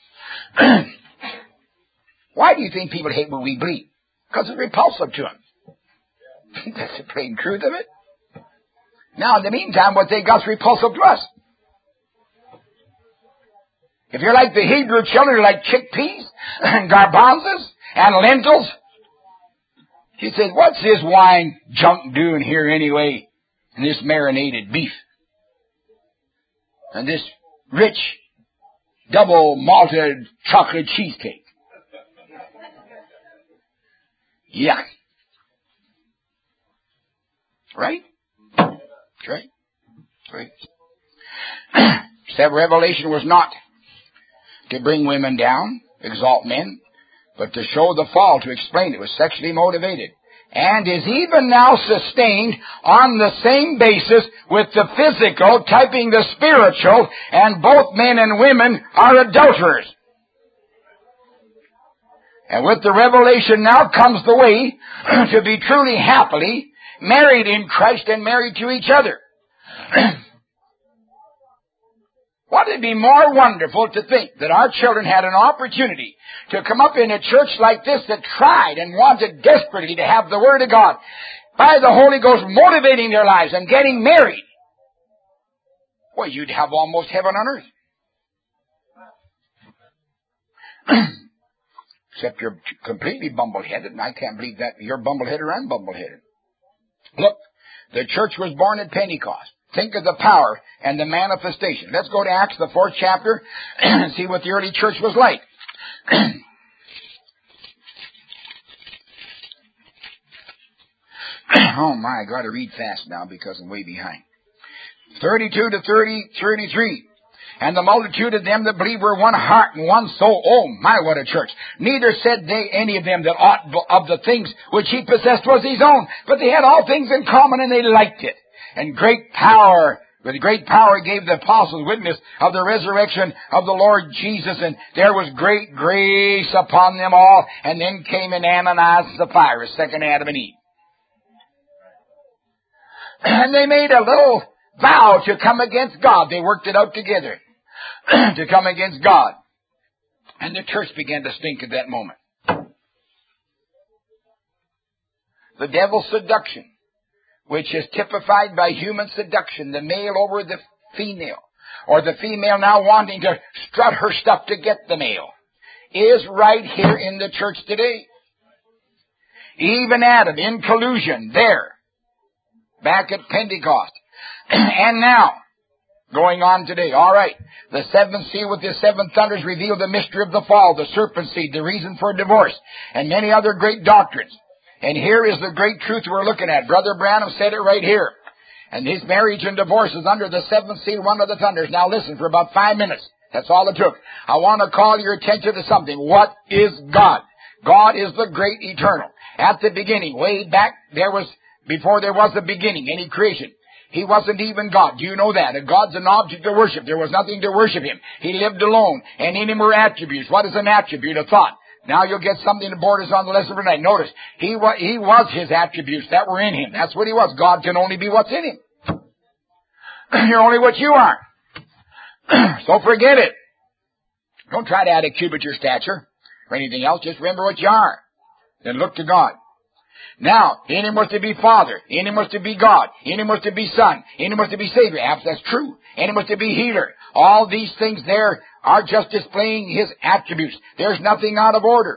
B: Why do you think people hate when we bleed? Because it's repulsive to them. That's the plain truth of it. Now, in the meantime, what they got's repulsive to us. If you're like the Hebrew children, you're like chickpeas and garbanzos and lentils. He said, what's this wine junk doing here anyway? And this marinated beef. And this rich double malted chocolate cheesecake. Yuck. Right? Right? Right. Said Revelation was not to bring women down, exalt men, but to show the fall, to explain it was sexually motivated. And is even now sustained on the same basis with the physical, typing the spiritual, and both men and women are adulterers. And with the revelation now comes the way to be truly happily married in Christ and married to each other. What would be more wonderful to think that our children had an opportunity to come up in a church like this that tried and wanted desperately to have the Word of God by the Holy Ghost motivating their lives and getting married. Well, you'd have almost heaven on earth. Except you're completely bumble-headed, and I can't believe that you're bumble-headed or I'm bumble-headed. Look, the church was born at Pentecost. Think of the power and the manifestation. Let's go to Acts, the 4th chapter, and see what the early church was like. Oh my, I got to read fast now because I'm way behind. 32 to 33. And the multitude of them that believed were one heart and one soul. Oh my, what a church. Neither said they, any of them, that aught of the things which he possessed was his own. But they had all things in common and they liked it. And great power, with great power gave the apostles witness of the resurrection of the Lord Jesus. And there was great grace upon them all. And then came in Ananias and Sapphira, second Adam and Eve. And they made a little vow to come against God. They worked it out together. To come against God. And the church began to stink at that moment. The devil's seduction, which is typified by human seduction, the male over the female, or the female now wanting to strut her stuff to get the male, is right here in the church today. Even Adam in collusion there, back at Pentecost, and now, going on today. All right. The seventh seal with the seven thunders revealed the mystery of the fall, the serpent seed, the reason for divorce, and many other great doctrines. And here is the great truth we're looking at. Brother Branham said it right here. And his marriage and divorce is under the seventh seal, one of the thunders. Now listen for about 5 minutes. That's all it took. I want to call your attention to something. What is God? God is the great eternal. At the beginning, way back, before there was a beginning, any creation. He wasn't even God. Do you know that? God's an object to worship. There was nothing to worship him. He lived alone. And in him were attributes. What is an attribute? A thought. Now you'll get something to board us on the lesson for tonight. Notice, he was his attributes that were in him. That's what he was. God can only be what's in him. You're only what you are. So forget it. Don't try to add a cubit to your stature or anything else. Just remember what you are. Then look to God. Now, in him was to be Father. In him was to be God. In him was to be Son. In him was to be Savior. That's true. In him was to be Healer. All these things there are just displaying his attributes. There's nothing out of order.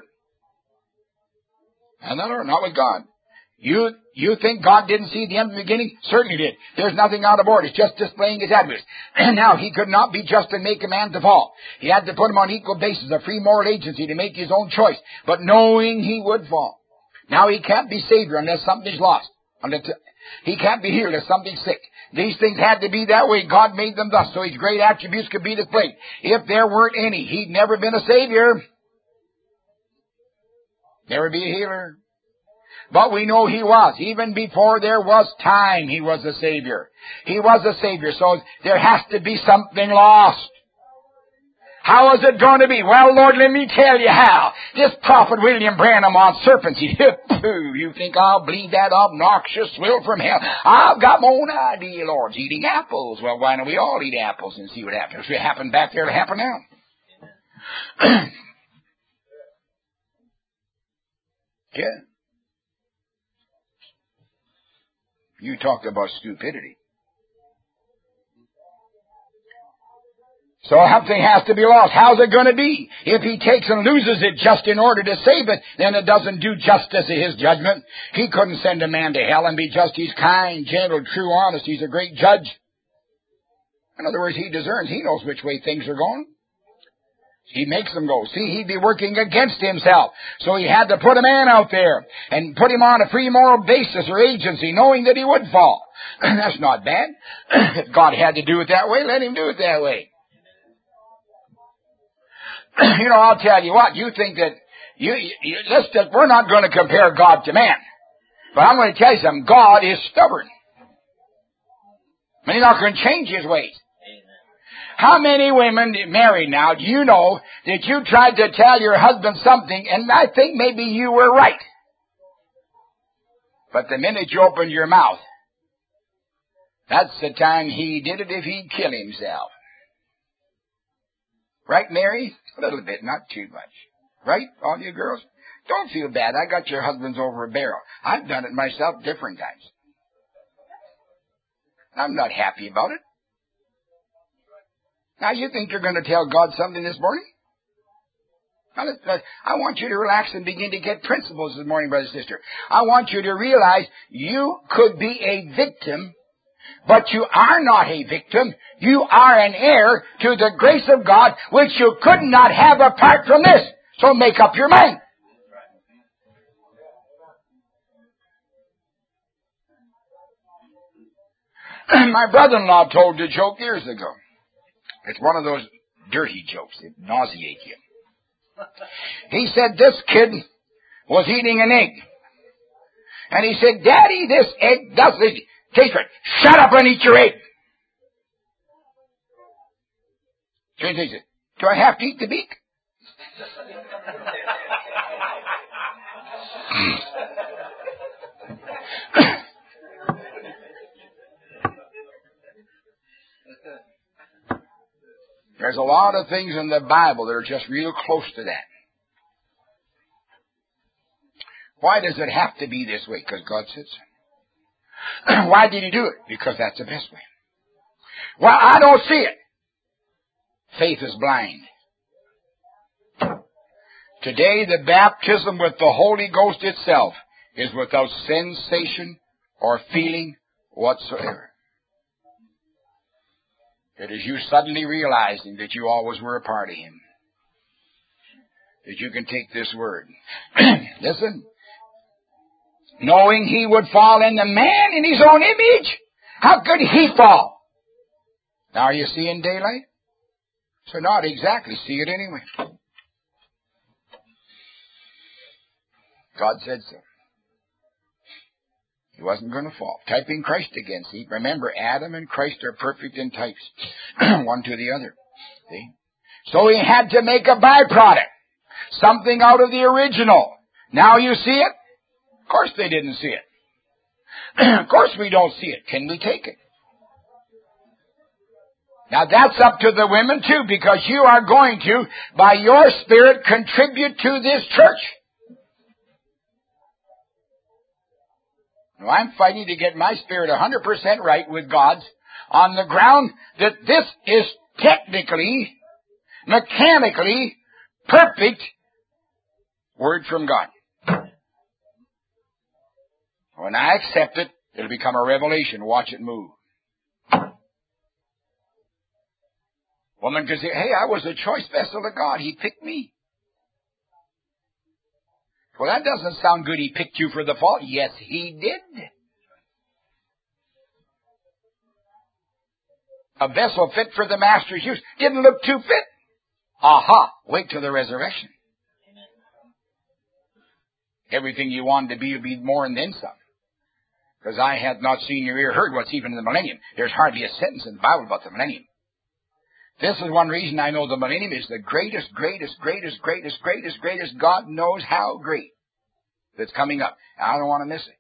B: And not with God. You think God didn't see the end of the beginning? Certainly did. There's nothing out of order. It's just displaying his attributes. And now, he could not be just and make a man to fall. He had to put him on equal basis, a free moral agency to make his own choice. But knowing he would fall. Now he can't be Savior unless something's lost. He can't be healed unless something's sick. These things had to be that way. God made them thus, so his great attributes could be displayed. If there weren't any, he'd never been a Savior. Never be a healer. But we know he was. Even before there was time, he was a Savior. He was a Savior, so there has to be something lost. How is it going to be? Well, Lord, let me tell you how. This prophet William Branham on serpents, you think I'll believe that obnoxious swill from hell? I've got my own idea, Lord. It's eating apples. Well, why don't we all eat apples and see what happens? If it happened back there, it'll happen now. Yeah. You talked about stupidity. So something has to be lost. How's it going to be? If he takes and loses it just in order to save it, then it doesn't do justice to his judgment. He couldn't send a man to hell and be just. He's kind, gentle, true, honest. He's a great judge. In other words, he discerns. He knows which way things are going. He makes them go. See, he'd be working against himself. So he had to put a man out there and put him on a free moral basis or agency, knowing that he would fall. That's not bad. If God had to do it that way, let him do it that way. You know, I'll tell you what, you think that we're not going to compare God to man. But I'm going to tell you something. God is stubborn. And he's not going to change his ways. How many women married now do you know that you tried to tell your husband something and I think maybe you were right? But the minute you opened your mouth, that's the time he did it if he'd kill himself. Right, Mary? A little bit, not too much. Right, all you girls? Don't feel bad. I got your husbands over a barrel. I've done it myself different times. I'm not happy about it. Now, you think you're going to tell God something this morning? I want you to relax and begin to get principles this morning, brother and sister. I want you to realize you could be a victim, but you are not a victim. You are an heir to the grace of God, which you could not have apart from this. So make up your mind. My brother-in-law told a joke years ago. It's one of those dirty jokes that nauseate you. He said this kid was eating an egg. And he said, Daddy, this egg doesn't taste right. Shut up and eat your egg. So he said, do I have to eat the beak? There's a lot of things in the Bible that are just real close to that. Why does it have to be this way? Because God said so. Why did he do it? Because that's the best way. Well, I don't see it. Faith is blind. Today, the baptism with the Holy Ghost itself is without sensation or feeling whatsoever. It is you suddenly realizing that you always were a part of him. That you can take this word. Listen. Knowing he would fall in the man in his own image. How could he fall? Now are you seeing daylight? So not exactly see it anyway. God said so. He wasn't going to fall. Typing Christ again. See, remember, Adam and Christ are perfect in types. One to the other. See? So he had to make a byproduct. Something out of the original. Now you see it? Of course they didn't see it. Of course we don't see it. Can we take it? Now that's up to the women too, because you are going to, by your spirit, contribute to this church. Now, I'm fighting to get my spirit 100% right with God's on the ground that this is technically, mechanically, perfect word from God. When I accept it, it'll become a revelation. Watch it move. Woman can say, hey, I was a choice vessel of God. He picked me. Well, that doesn't sound good. He picked you for the fault. Yes, he did. A vessel fit for the master's use. Didn't look too fit. Aha. Wait till the resurrection. Everything you wanted to be will be more and then some. Because I have not seen your ear heard what's even in the millennium. There's hardly a sentence in the Bible about the millennium. This is one reason I know the millennium is the greatest God knows how great that's coming up. I don't want to miss it.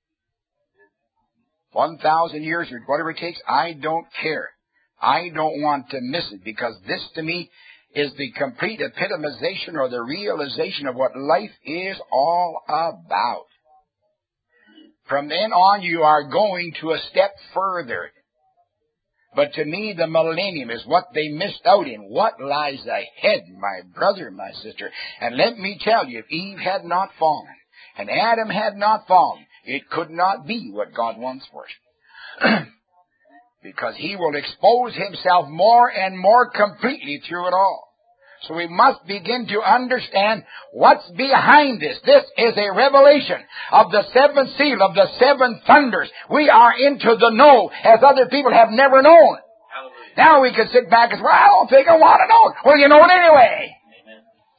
B: 1,000 years or whatever it takes, I don't care. I don't want to miss it, because this to me is the complete epitomization or the realization of what life is all about. From then on, you are going to a step further. But to me, the millennium is what they missed out in. What lies ahead, my brother, my sister? And let me tell you, if Eve had not fallen, and Adam had not fallen, it could not be what God wants for us. Because He will expose Himself more and more completely through it all. So we must begin to understand what's behind this. This is a revelation of the seventh seal, of the seven thunders. We are into the know as other people have never known. Hallelujah. Now we can sit back and say, well, I don't think I want to know it. Well, you know it anyway. Amen.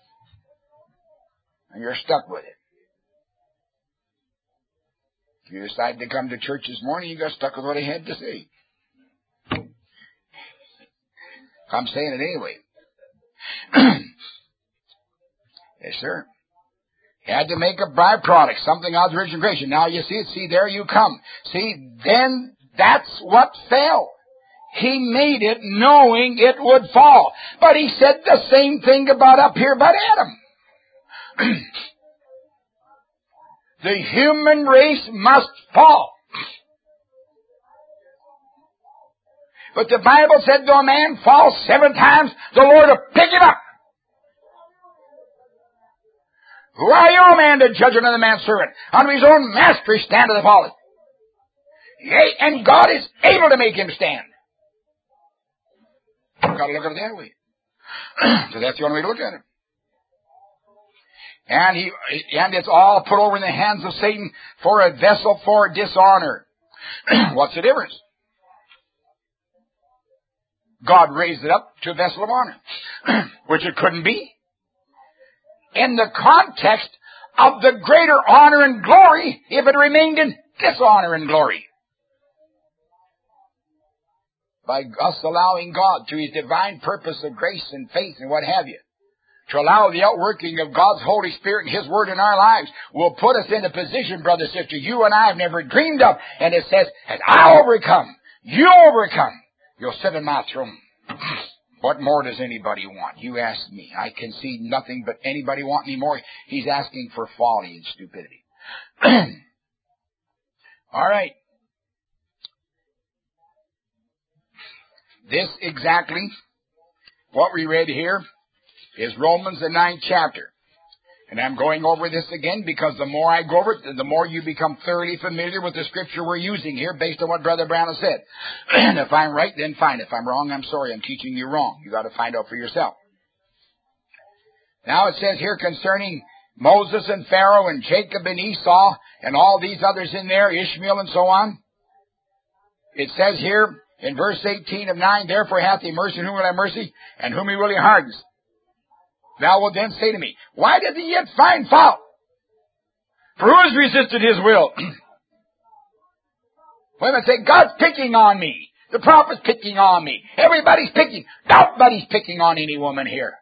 B: And you're stuck with it. If you decide to come to church this morning, you got stuck with what I had to say. I'm saying it anyway. Yes, sir. He had to make a byproduct, something out of the original creation. Now you see it. See, there you come. See, then that's what fell. He made it knowing it would fall. But He said the same thing about up here about Adam. The human race must fall. But the Bible said, though a man falls 7 times, the Lord will pick him up. Who are you, O man, to judge another man's servant? Unto his own master he standeth or falleth. Yea, and God is able to make him stand. You've got to look at it that way. So that's the only way to look at it. And it's all put over in the hands of Satan for a vessel for dishonor. What's the difference? God raised it up to a vessel of honor, which it couldn't be. In the context of the greater honor and glory, if it remained in dishonor and glory. By us allowing God, through His divine purpose of grace and faith and what have you, to allow the outworking of God's Holy Spirit and His Word in our lives will put us in a position, brother, sister, you and I have never dreamed of. And it says, as I overcome, you overcome. You'll sit in my throne. What more does anybody want? You ask me. I can see nothing but anybody want any more. He's asking for folly and stupidity. All right. This exactly, what we read here, is Romans the 9th chapter. And I'm going over this again because the more I go over it, the more you become thoroughly familiar with the scripture we're using here based on what Brother Brown said. And if I'm right, then fine. If I'm wrong, I'm sorry. I'm teaching you wrong. You got to find out for yourself. Now it says here concerning Moses and Pharaoh and Jacob and Esau and all these others in there, Ishmael and so on. It says here in verse 18 of 9, therefore hath He mercy, and whom will have mercy, and whom He will He hardens. Thou wilt then say to me, why did He yet find fault? For who has resisted His will? Women say, God's picking on me. The prophet's picking on me. Everybody's picking. Nobody's picking on any woman here.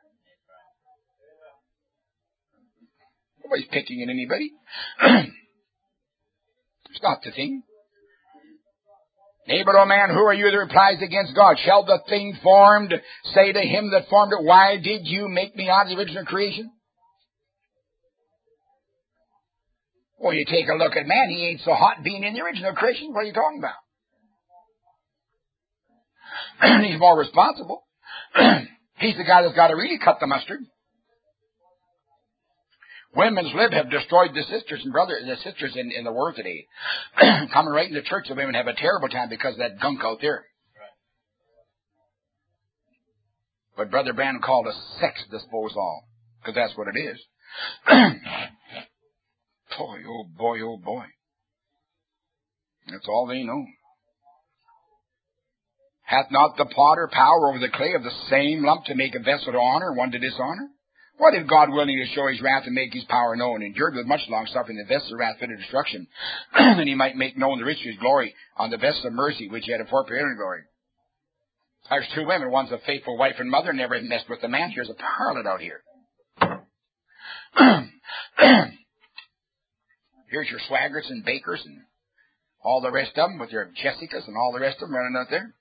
B: Nobody's picking at anybody. It's not the thing. Nay, but, O man, who are you that replies against God? Shall the thing formed say to him that formed it, why did you make me out of the original creation? Well, you take a look at man, he ain't so hot being in the original creation. What are you talking about? He's more responsible. He's the guy that's got to really cut the mustard. Women's lib have destroyed the sisters and brothers, the sisters in the world today. Coming right in the church, the women have a terrible time because of that gunk out there. Right. But Brother Branham called it sex disposal, because that's what it is. Boy, oh boy, oh boy. That's all they know. Hath not the potter power over the clay of the same lump to make a vessel to honor and one to dishonor? What if God, willing to show His wrath and make His power known, endured with much long suffering the vessel of wrath fit of destruction, that He might make known the riches of His glory on the vessel of mercy which He had aforeprepared in glory? There's two women. One's a faithful wife and mother, never messed with a man. Here's a harlot out here. Here's your Swaggarts and Bakers and all the rest of them with their Jessicas and all the rest of them running out there.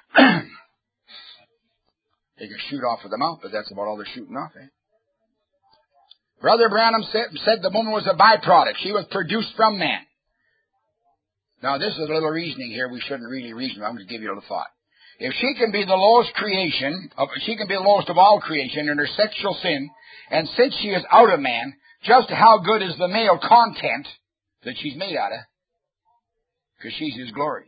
B: They can shoot off with the mouth, but that's about all they're shooting off, eh? Brother Branham said the woman was a byproduct. She was produced from man. Now, this is a little reasoning here. We shouldn't really reason. I'm going to give you a little thought. If she can be the lowest creation, she can be the lowest of all creation in her sexual sin, and since she is out of man, just how good is the male content that she's made out of? Because she's his glory.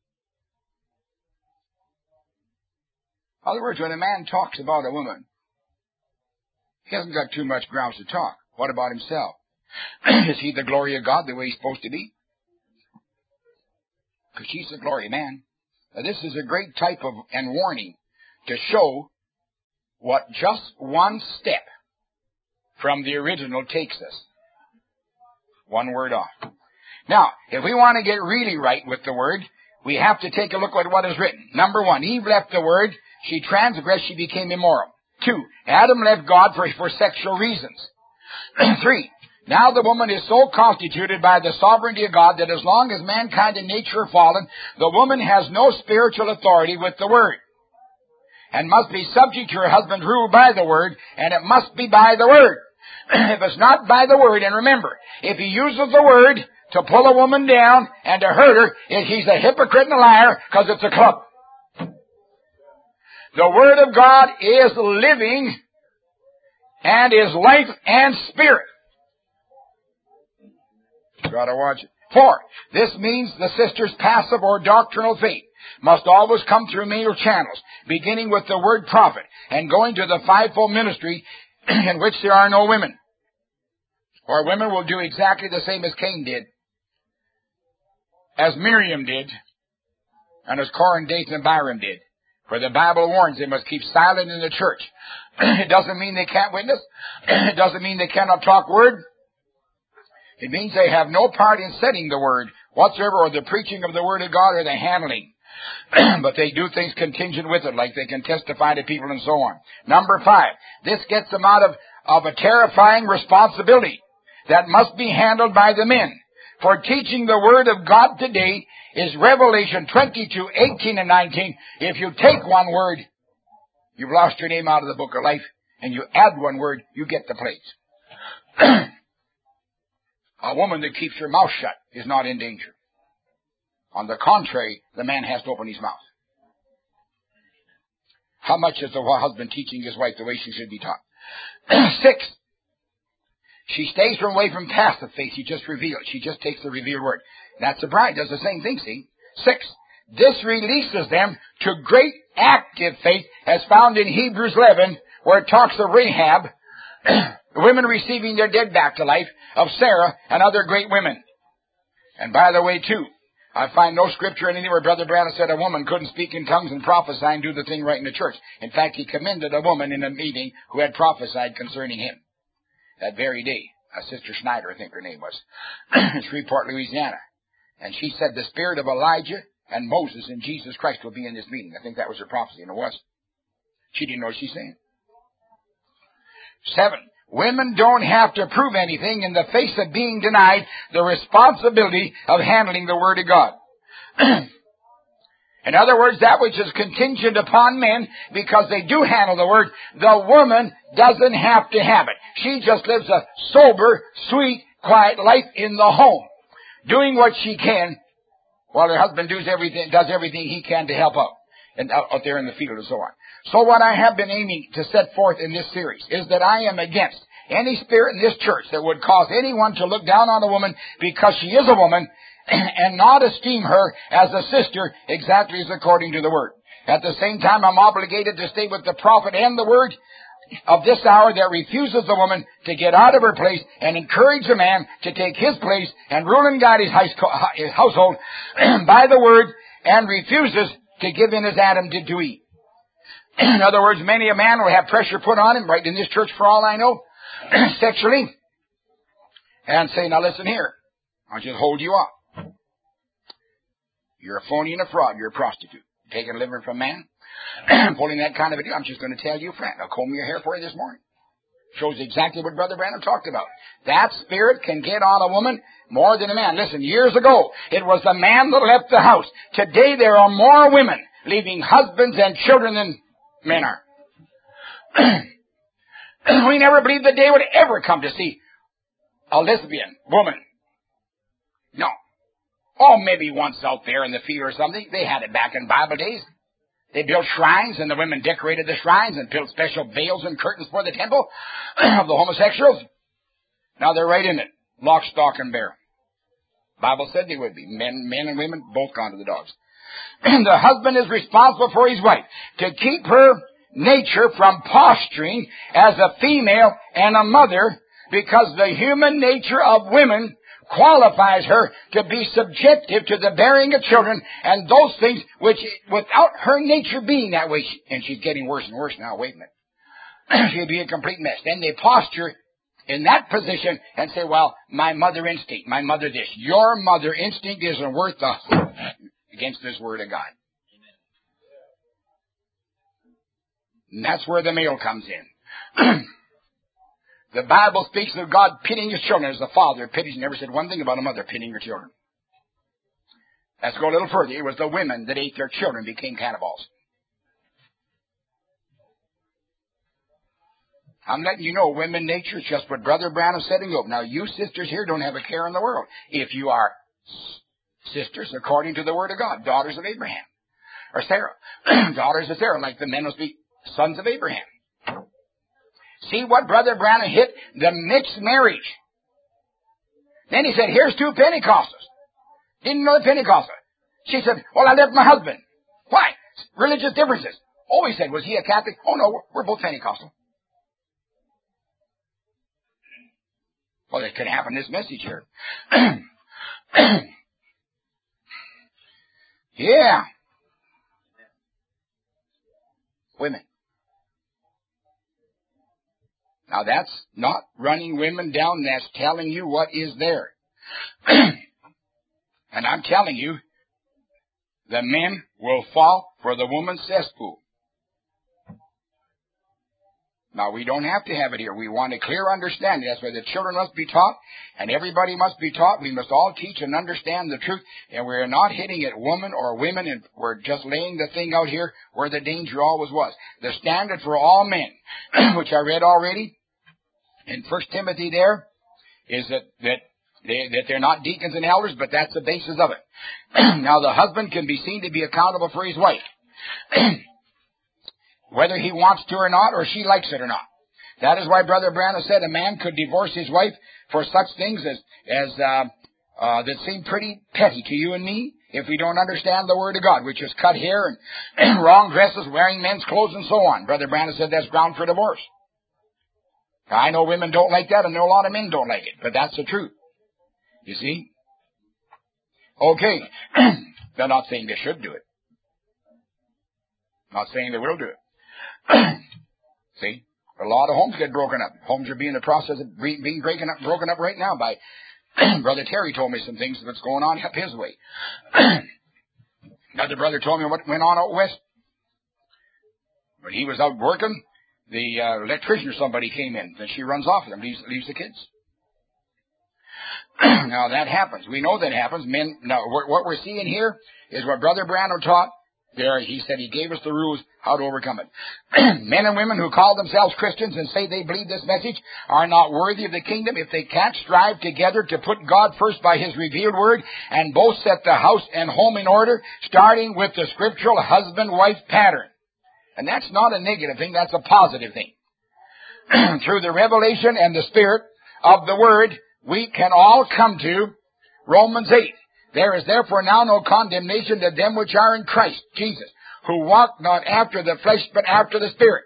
B: In other words, when a man talks about a woman, he hasn't got too much grounds to talk. What about himself? Is he the glory of God the way he's supposed to be? Because she's the glory of man. Now, this is a great type of and warning to show what just one step from the original takes us. One word off. Now, if we want to get really right with the word, we have to take a look at what is written. Number one, Eve left the word. She transgressed. She became immoral. 2, Adam left God for sexual reasons. 3, now the woman is so constituted by the sovereignty of God that as long as mankind and nature are fallen, the woman has no spiritual authority with the word and must be subject to her husband's rule by the word, and it must be by the word. If it's not by the word, and remember, if he uses the word to pull a woman down and to hurt her, he's a hypocrite and a liar because it's a club. The Word of God is living and is life and spirit. Gotta watch it. 4, this means the sister's passive or doctrinal faith must always come through male channels, beginning with the word prophet and going to the fivefold ministry in which there are no women. Or women will do exactly the same as Cain did, as Miriam did, and as Korah, Dathan, and Abiram did. For the Bible warns they must keep silent in the church. It doesn't mean they can't witness. It doesn't mean they cannot talk word. It means they have no part in setting the word whatsoever, or the preaching of the word of God, or the handling. But they do things contingent with it, like they can testify to people and so on. Number 5, this gets them out of a terrifying responsibility that must be handled by the men. For teaching the Word of God today is Revelation 22, 18 and 19. If you take one word, you've lost your name out of the book of life, and you add one word, you get the place. A woman that keeps her mouth shut is not in danger. On the contrary, the man has to open his mouth. How much is the husband teaching his wife the way she should be taught? 6, she stays away from passive faith. She just reveals. She just takes the revealed word. That's the bride does the same thing, see? 6, this releases them to great active faith as found in Hebrews 11, where it talks of Rahab, the women receiving their dead back to life, of Sarah and other great women. And by the way, too, I find no scripture anywhere where Brother Branham said a woman couldn't speak in tongues and prophesy and do the thing right in the church. In fact, he commended a woman in a meeting who had prophesied concerning him that very day. Sister Schneider, I think her name was, in Shreveport, Louisiana. And she said the spirit of Elijah and Moses and Jesus Christ will be in this meeting. I think that was her prophecy, and it was. She didn't know what she's saying. 7, women don't have to prove anything in the face of being denied the responsibility of handling the Word of God. In other words, that which is contingent upon men, because they do handle the Word, the woman doesn't have to have it. She just lives a sober, sweet, quiet life in the home, doing what she can, while her husband does everything he can to help out, and out there in the field and so on. So what I have been aiming to set forth in this series is that I am against any spirit in this church that would cause anyone to look down on a woman because she is a woman and not esteem her as a sister exactly as according to the Word. At the same time, I'm obligated to stay with the prophet and the Word of this hour that refuses the woman to get out of her place and encourage a man to take his place and rule and guide his household by the Word, and refuses to give in as Adam did to Eve. In other words, many a man will have pressure put on him, right in this church for all I know, sexually, and say, now listen here, I'll just hold you up. You're a phony and a fraud. You're a prostitute. taking a living from man, pulling that kind of a deal. I'm just going to tell you, friend, I'll comb your hair for you this morning. Shows exactly what Brother Branham talked about. That spirit can get on a woman more than a man. Listen, years ago, it was the man that left the house. Today, there are more women leaving husbands and children than men are. We never believed the day would ever come to see a lesbian woman. No. Oh, maybe once out there in the field or something. They had it back in Bible days. They built shrines, and the women decorated the shrines and built special veils and curtains for the temple of the homosexuals. Now they're right in it. Lock, stock, and barrel. Bible said they would be. Men and women, both gone to the dogs. The husband is responsible for his wife to keep her nature from posturing as a female and a mother, because the human nature of women qualifies her to be subjective to the bearing of children and those things which, without her nature being that way, and she's getting worse and worse now, wait a minute, she'd be a complete mess. Then they posture in that position and say, well, my mother instinct, my mother this. Your mother instinct isn't worth the against this word of God. And that's where the male comes in. The Bible speaks of God pitying his children as the father pities. Never said one thing about a mother pitying her children. Let's go a little further. It was the women that ate their children became cannibals. I'm letting you know, women nature is just what Brother Brown is setting up. Now, you sisters here don't have a care in the world. If you are sisters according to the Word of God, daughters of Abraham, or Sarah, daughters of Sarah, like the men must be sons of Abraham. See what Brother Branham hit? The mixed marriage. Then he said, here's two Pentecostals. Didn't know the Pentecostal. She said, well, I left my husband. Why? Religious differences. Oh, he said, was he a Catholic? Oh, no, we're both Pentecostal. Well, it could happen in this message here. Yeah. Women. Now, that's not running women down. That's telling you what is there. And I'm telling you, the men will fall for the woman's cesspool. Now, we don't have to have it here. We want a clear understanding. That's why the children must be taught, and everybody must be taught. We must all teach and understand the truth. And we're not hitting at woman or women, and we're just laying the thing out here where the danger always was. The standard for all men, which I read already, in 1 Timothy there, is that they're not deacons and elders, but that's the basis of it. Now, the husband can be seen to be accountable for his wife, whether he wants to or not, or she likes it or not. That is why Brother Branham said a man could divorce his wife for such things as that seem pretty petty to you and me, if we don't understand the Word of God, which is cut hair and wrong dresses, wearing men's clothes, and so on. Brother Branham said that's ground for divorce. I know women don't like that, and I know a lot of men don't like it, but that's the truth. You see? Okay. They're not saying they should do it. Not saying they will do it. See? A lot of homes get broken up. Homes are being in the process of being broken up right now by Brother Terry told me some things that's going on up his way. Another brother told me what went on out west. When he was out working, the electrician or somebody came in, and she runs off with him, leaves the kids. Now, that happens. We know that happens. Men. Now, what we're seeing here is what Brother Branham taught. There, he said he gave us the rules how to overcome it. Men and women who call themselves Christians and say they believe this message are not worthy of the kingdom if they can't strive together to put God first by His revealed word and both set the house and home in order, starting with the scriptural husband-wife pattern. And that's not a negative thing, that's a positive thing. Through the revelation and the spirit of the word, we can all come to Romans 8. There is therefore now no condemnation to them which are in Christ Jesus, who walk not after the flesh, but after the Spirit.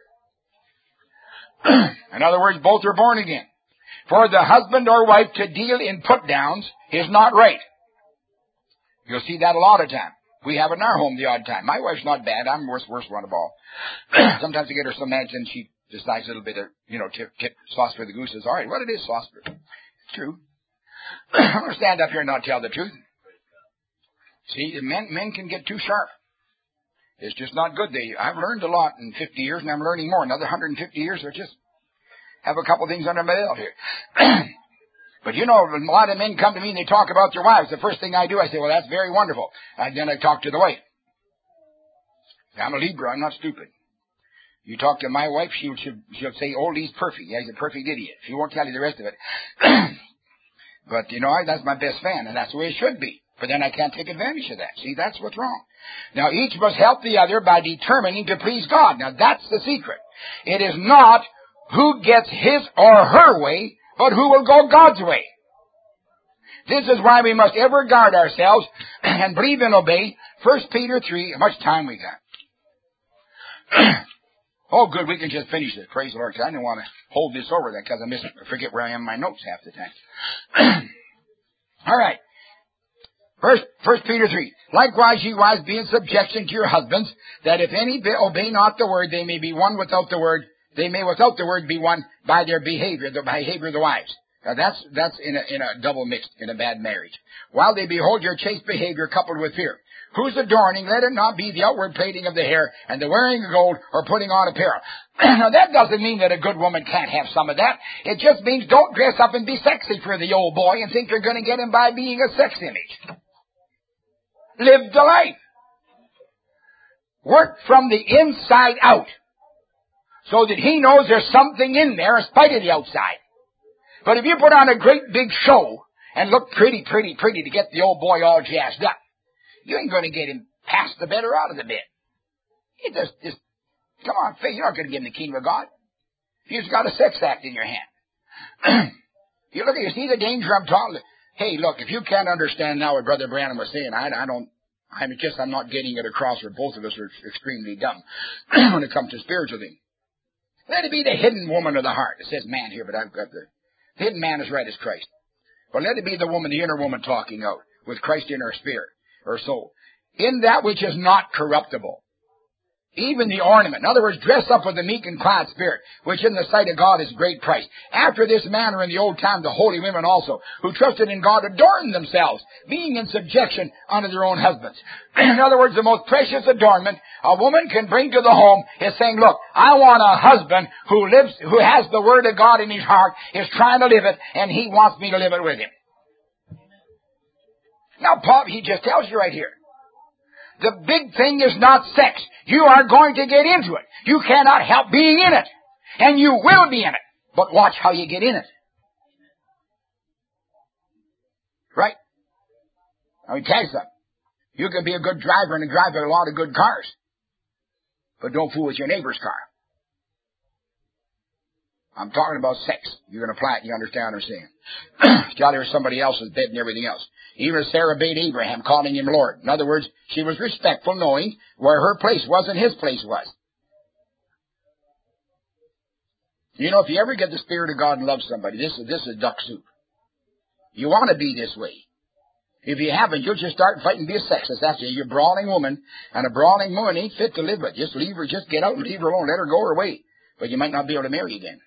B: In other words, both are born again. For the husband or wife to deal in put-downs is not right. You'll see that a lot of time. We have it in our home the odd time. My wife's not bad. I'm the worst one of all. Sometimes I get her some mad, and she decides a little bit of, tip sauce for the goose. Is all right. What it is, sauce for. It's true. I'm going to stand up here and not tell the truth. See, men can get too sharp. It's just not good. I've learned a lot in 50 years, and I'm learning more. Another 150 years, I just have a couple things under my belt here. But you know, a lot of men come to me and they talk about their wives. The first thing I do, I say, well, that's very wonderful. And then I talk to the wife. I'm a Libra. I'm not stupid. You talk to my wife, she'll say, oh, he's perfect. Yeah, he's a perfect idiot. She won't tell you the rest of it. But, you know, that's my best fan, and that's the way it should be. But then I can't take advantage of that. See, that's what's wrong. Now, each must help the other by determining to please God. Now, that's the secret. It is not who gets his or her way, but who will go God's way. This is why we must ever guard ourselves and believe and obey. 1 Peter 3, how much time we got? Oh, good, we can just finish this. Praise the Lord, because I don't want to hold this over that because I forget where I am in my notes half the time. All right. First Peter 3. Likewise, ye wives, be in subjection to your husbands, that if any obey not the word, they may be won without the word. They may without the word be won by their behavior, the behavior of the wives. Now that's in a double mixed, in a bad marriage. While they behold your chaste behavior coupled with fear. Whose adorning, let it not be the outward plaiting of the hair, and the wearing of gold, or putting on apparel. Now that doesn't mean that a good woman can't have some of that. It just means don't dress up and be sexy for the old boy and think you're going to get him by being a sex image. Live the life. Work from the inside out, so that he knows there's something in there in spite of the outside. But if you put on a great big show and look pretty to get the old boy all jazzed up, you ain't going to get him past the bed or out of the bed. You just come on, faith. You're not going to give him the kingdom of God. You've got a sex act in your hand. You see the danger I'm talking. Hey, look, if you can't understand now what Brother Branham was saying, I'm not getting it across, or both of us are extremely dumb when it comes to spiritual things. Let it be the hidden woman of the heart. It says man here, but I've got the hidden man as right as Christ. But let it be the woman, the inner woman talking out, with Christ in her spirit, or soul. In that which is not corruptible. Even the ornament. In other words, dress up with the meek and quiet spirit, which in the sight of God is great price. After this manner in the old time, the holy women also, who trusted in God, adorned themselves, being in subjection unto their own husbands. In other words, the most precious adornment a woman can bring to the home is saying, look, I want a husband who has the word of God in his heart, is trying to live it, and he wants me to live it with him. Now, Paul, he just tells you right here. The big thing is not sex. You are going to get into it. You cannot help being in it. And you will be in it. But watch how you get in it. Right? Let me tell you something. You can be a good driver and drive a lot of good cars. But don't fool with your neighbor's car. I'm talking about sex. You're going to apply it, you understand what I'm saying. Got her somebody else's bed and everything else. Even Sarah obeyed Abraham, calling him Lord. In other words, she was respectful, knowing where her place was and his place was. You know, if you ever get the Spirit of God and love somebody, this is duck soup. You want to be this way. If you haven't, you'll just start fighting and be a sexist. That's it. You're a brawling woman, and a brawling woman ain't fit to live with. Just leave her, just get out and leave her alone. Let her go her way. But you might not be able to marry again.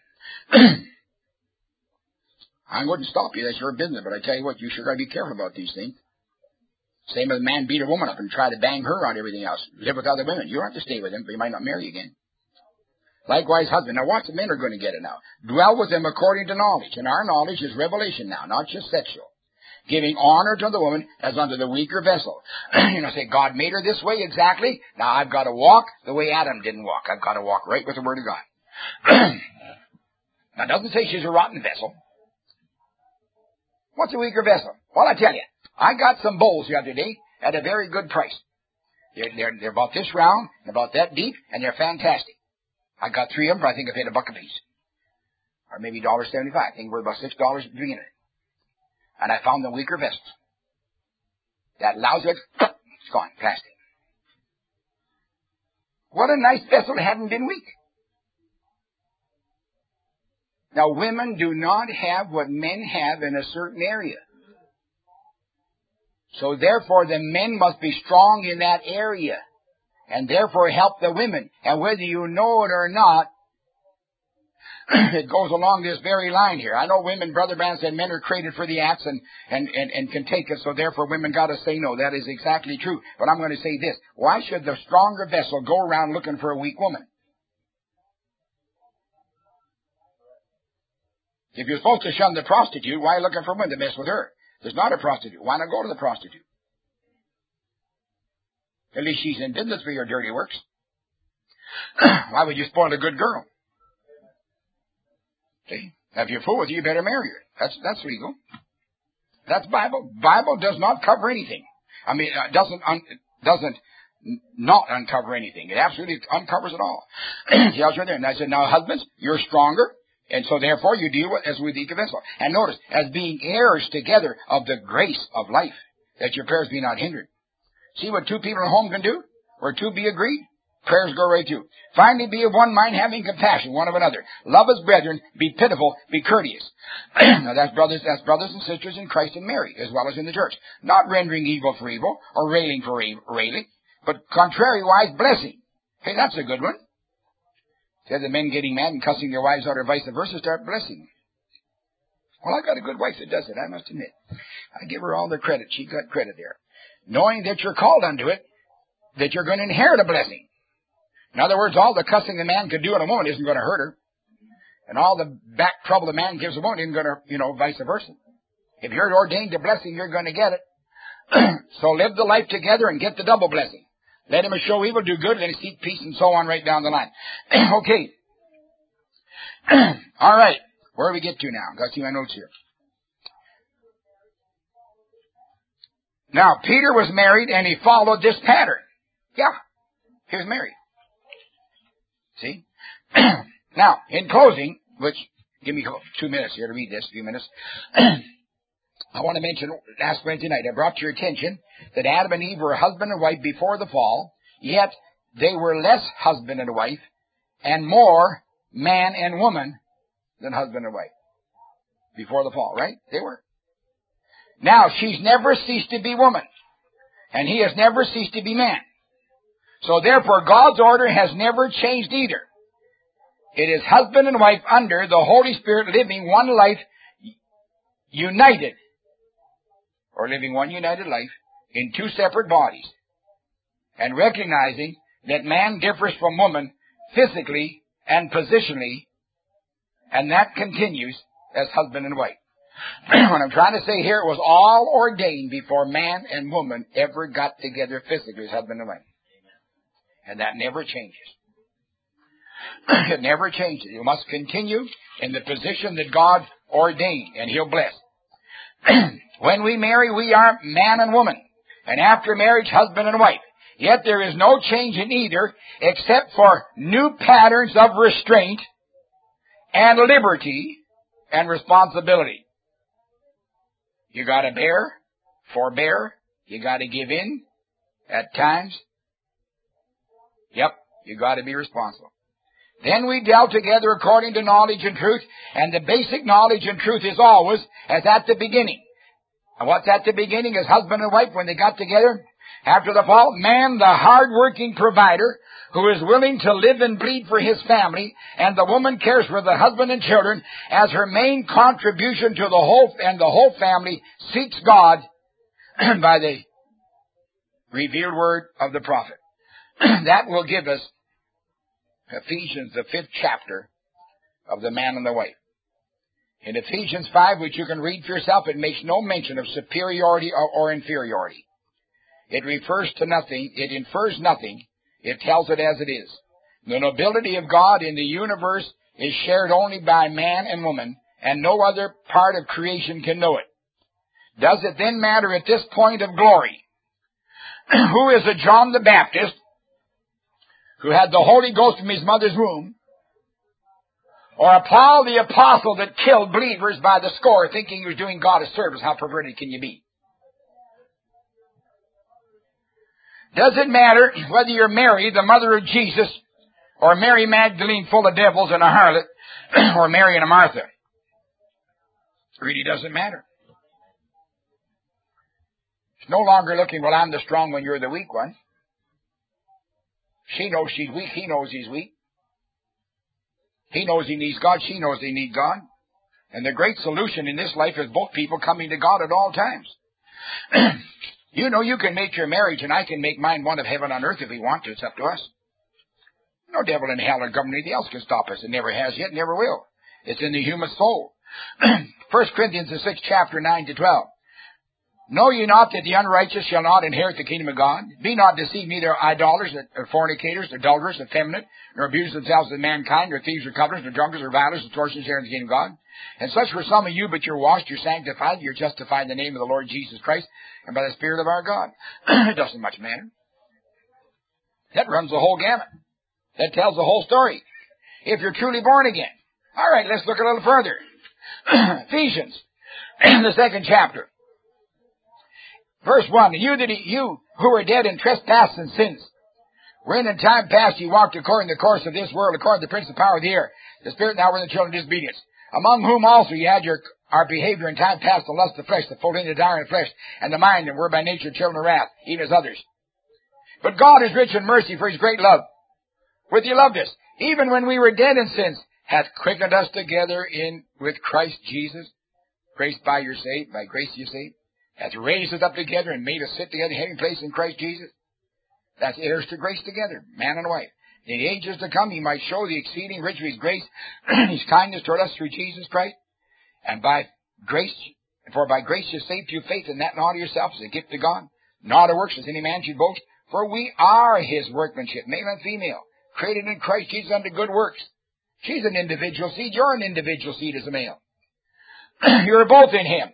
B: I wouldn't stop you. That's your business. But I tell you what, you sure got to be careful about these things. Same as a man beat a woman up and try to bang her on everything else. Live with other women. You don't have to stay with him, but you might not marry again. Likewise, husband. Now, watch, the men are going to get it now. Dwell with them according to knowledge. And our knowledge is revelation now, not just sexual. Giving honor to the woman as unto the weaker vessel. Say, God made her this way exactly. Now, I've got to walk the way Adam didn't walk. I've got to walk right with the Word of God. Now, it doesn't say she's a rotten vessel. What's a weaker vessel? Well, I tell you, I got some bowls the other day at a very good price. They're about this round, and about that deep, and they're fantastic. I got 3 of them, but I think I paid $1 a piece. Or maybe $1.75. I think we're about $6 at the beginning. And I found the weaker vessels. That lousy, it's gone, plastic. What a nice vessel it hadn't been weak. Now, women do not have what men have in a certain area. So, therefore, the men must be strong in that area. And, therefore, help the women. And whether you know it or not, It goes along this very line here. I know women, Brother Branham said men are created for the axe and can take it, so therefore women got to say no. That is exactly true. But I'm going to say this. Why should the stronger vessel go around looking for a weak woman? If you're supposed to shun the prostitute, why are you looking for a woman to mess with her? There's not a prostitute. Why not go to the prostitute? At least she's in business for your dirty works. Why would you spoil a good girl? See? If you're fool with you, you better marry her. That's legal. That's Bible. Bible does not cover anything. I mean, it doesn't not uncover anything. It absolutely uncovers it all. He tells you there. And I said, now husbands, you're stronger. And so therefore you deal with as with equal vessel. And notice, as being heirs together of the grace of life, that your prayers be not hindered. See what two people at home can do? Where two be agreed? Prayers go right through. Finally, be of one mind, having compassion one of another. Love as brethren, be pitiful, be courteous. Now that's brothers and sisters in Christ and Mary, as well as in the church. Not rendering evil for evil, or railing for railing, but contrariwise blessing. Hey, that's a good one. Said the men getting mad and cussing their wives out or vice versa, start blessing. Well, I got a good wife that does it, I must admit. I give her all the credit. She got credit there. Knowing that you're called unto it, that you're going to inherit a blessing. In other words, all the cussing the man could do on a woman isn't going to hurt her. And all the back trouble the man gives a woman isn't going to, vice versa. If you're ordained to blessing, you're going to get it. So live the life together and get the double blessing. Let him show evil, do good, then seek peace, and so on right down the line. Okay. All right. Where do we get to now? Got to see my notes here. Now, Peter was married, and he followed this pattern. Yeah, he was married. See? Now, in closing, which, give me 2 minutes here to read this, a few minutes. I want to mention, last Wednesday night, I brought to your attention that Adam and Eve were husband and wife before the fall, yet they were less husband and wife and more man and woman than husband and wife before the fall, right? They were. Now, she's never ceased to be woman, and he has never ceased to be man. So therefore, God's order has never changed either. It is husband and wife under the Holy Spirit living one life united, or living one united life in two separate bodies, and recognizing that man differs from woman physically and positionally, and that continues as husband and wife. What I'm trying to say here, it was all ordained before man and woman ever got together physically as husband and wife. And that never changes. It never changes. You must continue in the position that God ordained, and He'll bless. When we marry, we are man and woman, and after marriage, husband and wife. Yet there is no change in either, except for new patterns of restraint and liberty and responsibility. You got to forbear. You got to give in at times. Yep, you got to be responsible. Then we dealt together according to knowledge and truth, and the basic knowledge and truth is always as at the beginning. And what's at the beginning is husband and wife when they got together. After the fall, man, the hard-working provider, who is willing to live and bleed for his family, and the woman cares for the husband and children as her main contribution to the whole family seeks God by the revealed word of the prophet. That will give us Ephesians, the 5th chapter of the man and the wife. In Ephesians 5, which you can read for yourself, it makes no mention of superiority or inferiority. It refers to nothing. It infers nothing. It tells it as it is. The nobility of God in the universe is shared only by man and woman, and no other part of creation can know it. Does it then matter at this point of glory who is a John the Baptist, who had the Holy Ghost from his mother's womb, or a Paul the Apostle that killed believers by the score thinking he was doing God a service? How perverted can you be? Does it matter whether you're Mary, the mother of Jesus, or Mary Magdalene full of devils and a harlot, or Mary and a Martha? It really doesn't matter. It's no longer looking, well, I'm the strong one, you're the weak one. She knows she's weak, he knows he's weak. He knows he needs God. She knows they need God. And the great solution in this life is both people coming to God at all times. You know, you can make your marriage, and I can make mine one of heaven on earth if we want to. It's up to us. No devil in hell or government anything else can stop us. It never has yet, never will. It's in the human soul. 1 Corinthians, the 6th chapter, 9 to 12. Know ye not that the unrighteous shall not inherit the kingdom of God? Be not deceived, neither idolaters, or fornicators, adulterers, effeminate, nor abuse themselves of mankind, nor thieves, or covetous, nor drunkards, or revilers, or extortioners share in the kingdom of God. And such were some of you, but you're washed, you're sanctified, you're justified in the name of the Lord Jesus Christ, and by the Spirit of our God. It doesn't much matter. That runs the whole gamut. That tells the whole story. If you're truly born again. All right, let's look a little further. Ephesians, the 2nd chapter. Verse 1, you who are dead in trespasses and sins, wherein in time past ye walked according to the course of this world, according to the prince of the power of the air, the spirit now were the children of disobedience, among whom also ye had our behavior in time past, the lust of the flesh, the full into desire of the flesh, and the mind, and were by nature children of wrath, even as others. But God is rich in mercy for his great love, with he loved us, even when we were dead in sins, hath quickened us together with Christ Jesus. Grace by your saved, by grace you saved. Hath raised us up together and made us sit together, having place in Christ Jesus. That's heirs to grace together, man and wife. In the ages to come, he might show the exceeding riches of his grace, his kindness toward us through Jesus Christ. And by grace you're saved through faith, and that not of yourselves, is a gift of God, not of works, as any man should boast. For we are his workmanship, male and female, created in Christ Jesus unto good works. She's an individual seed. You're an individual seed as a male. You're both in him.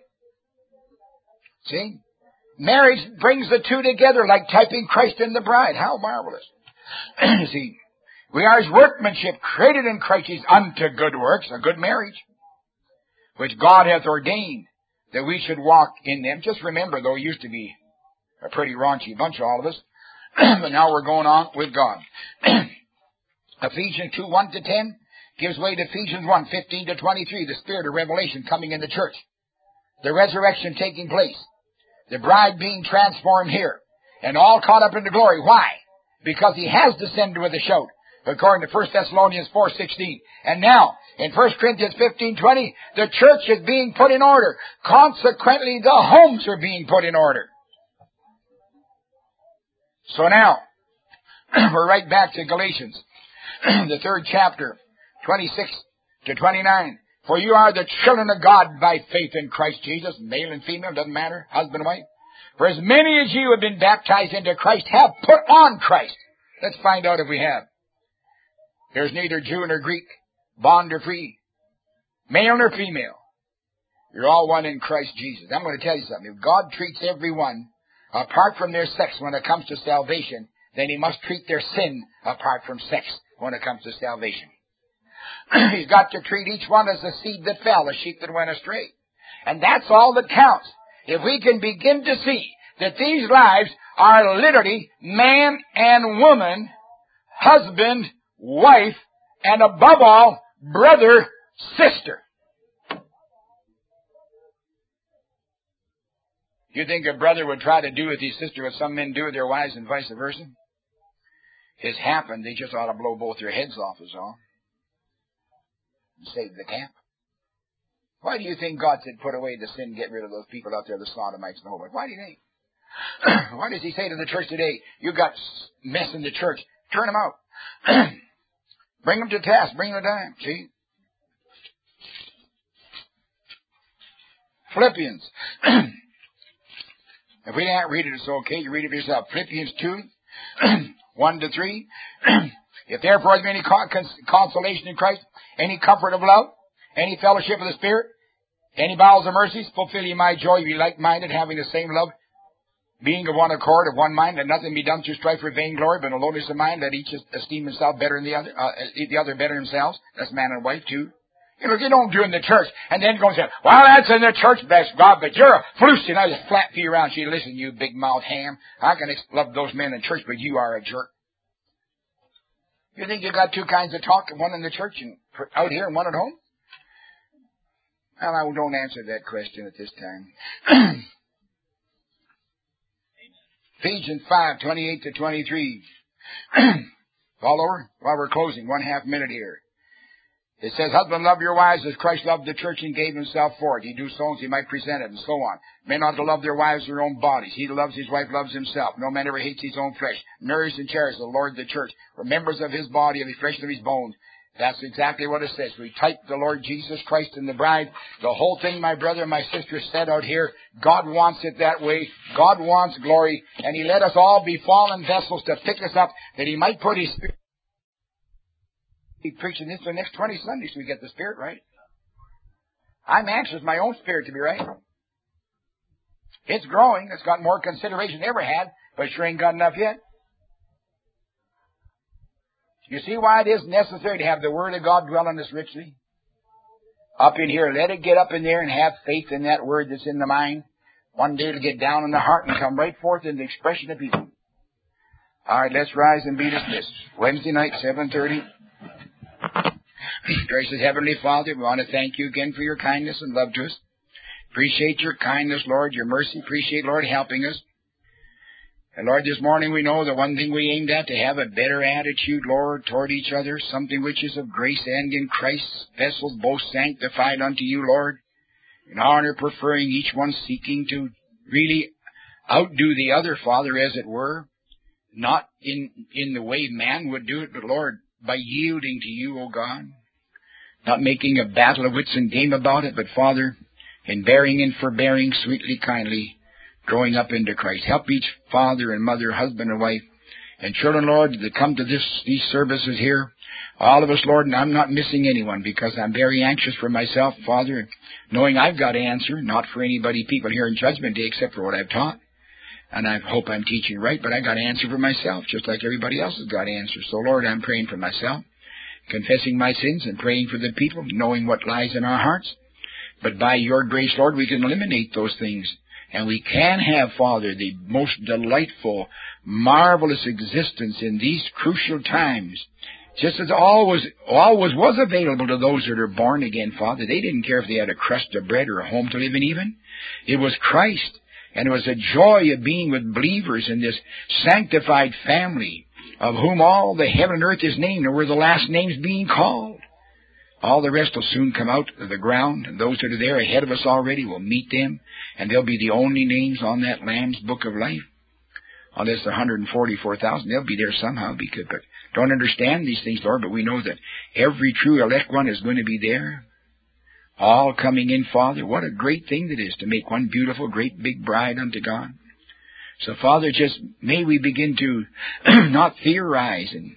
B: See? Marriage brings the two together like typing Christ in the bride. How marvelous. See, we are his workmanship, created in Christ Jesus unto good works, a good marriage, which God hath ordained that we should walk in them. Just remember, though, we used to be a pretty raunchy bunch, all of us, but now we're going on with God. Ephesians 2, 1 to 10 gives way to Ephesians 1, 15 to 23, the spirit of revelation coming in the church, the resurrection taking place, the bride being transformed here, and all caught up into glory. Why? Because he has descended with a shout, according to 1 Thessalonians 4:16. And now, in 1 Corinthians 15:20, the church is being put in order. Consequently, the homes are being put in order. So now, we're right back to Galatians, the 3rd chapter, 26 to 29. For you are the children of God by faith in Christ Jesus, male and female, doesn't matter, husband and wife. For as many as you have been baptized into Christ have put on Christ. Let's find out if we have. There's neither Jew nor Greek, bond or free, male nor female. You're all one in Christ Jesus. I'm going to tell you something. If God treats everyone apart from their sex when it comes to salvation, then he must treat their sin apart from sex when it comes to salvation. He's got to treat each one as a seed that fell, a sheep that went astray. And that's all that counts. If we can begin to see that these lives are literally man and woman, husband, wife, and above all, brother, sister. You think a brother would try to do with his sister what some men do with their wives and vice versa? It's happened. They just ought to blow both their heads off is all. And save the camp. Why do you think God said put away the sin, get rid of those people out there, the sodomites and the whole world? Why do you think? Why does he say to the church today, you got mess in the church, turn them out. Bring them to task, bring them down. See? Philippians. If we can't read it, it's okay. You read it for yourself. Philippians 2, 1 to 3. If therefore there be any consolation in Christ, any comfort of love, any fellowship of the Spirit, any bowels of mercies, fulfill ye my joy, be like-minded, having the same love, being of one accord, of one mind, let nothing be done through strife or vainglory, but in lowliness of mind, let each esteem himself better than the other better than themselves. That's man and wife too. You know, you don't do it in the church, and then go and say, well, that's in the church, bless God, but you're a floozy, and I just flat you around. She listen, you big mouth ham. I can love those men in church, but you are a jerk. You think you got two kinds of talk, one in the church and out here and one at home? Well, I don't answer that question at this time. Ephesians 5, 28 to 23. Follower, while we're closing, 1/2 minute here. It says, husband, love your wives as Christ loved the church and gave himself for it. He do so as he might present it, and so on. Men ought to love their wives their own bodies. He who loves his wife loves himself. No man ever hates his own flesh. Nourishes and cherishes the Lord the church. We're members of his body, of his flesh, and of his bones. That's exactly what it says. We type the Lord Jesus Christ in the bride. The whole thing, my brother and my sister said out here, God wants it that way. God wants glory. And he let us all be fallen vessels to pick us up, that he might put his Spirit. He's preaching this for the next 20 Sundays so we get the Spirit right. I'm anxious my own spirit to be right. It's growing. It's got more consideration than it ever had, but sure ain't got enough yet. You see why it is necessary to have the Word of God dwell in us richly? Up in here, let it get up in there and have faith in that Word that's in the mind. One day it'll get down in the heart and come right forth in the expression of people. All right, let's rise and be dismissed. Wednesday night, 7:30. Gracious Heavenly Father, we want to thank you again for your kindness and love to us. Appreciate your kindness, Lord, your mercy. Appreciate, Lord, helping us. And Lord, this morning we know the one thing we aimed at, to have a better attitude, Lord, toward each other, something which is of grace and in Christ's vessels, both sanctified unto you, Lord, in honor, preferring each one, seeking to really outdo the other, Father, as it were, not in the way man would do it, but Lord, by yielding to you, O God, not making a battle of wits and game about it, but Father, in bearing and forbearing, sweetly, kindly, growing up into Christ. Help each father and mother, husband and wife, and children, Lord, that come to these services here. All of us, Lord, and I'm not missing anyone because I'm very anxious for myself, Father, knowing I've got to answer, not for anybody, people here in Judgment Day, except for what I've taught. And I hope I'm teaching right, but I got to answer for myself, just like everybody else has got to answer. So, Lord, I'm praying for myself, confessing my sins and praying for the people, knowing what lies in our hearts. But by your grace, Lord, we can eliminate those things. And we can have, Father, the most delightful, marvelous existence in these crucial times. Just as always was available to those that are born again, Father. They didn't care if they had a crust of bread or a home to live in even. It was Christ. And it was a joy of being with believers in this sanctified family, of whom all the heaven and earth is named, and we're the last names being called. All the rest will soon come out of the ground, and those that are there ahead of us already will meet them, and they'll be the only names on that Lamb's Book of Life. Unless the 144,000, they'll be there somehow, but don't understand these things, Lord, but we know that every true elect one is going to be there. All coming in, Father. What a great thing that is to make one beautiful, great big bride unto God. So, Father, just may we begin to not theorize and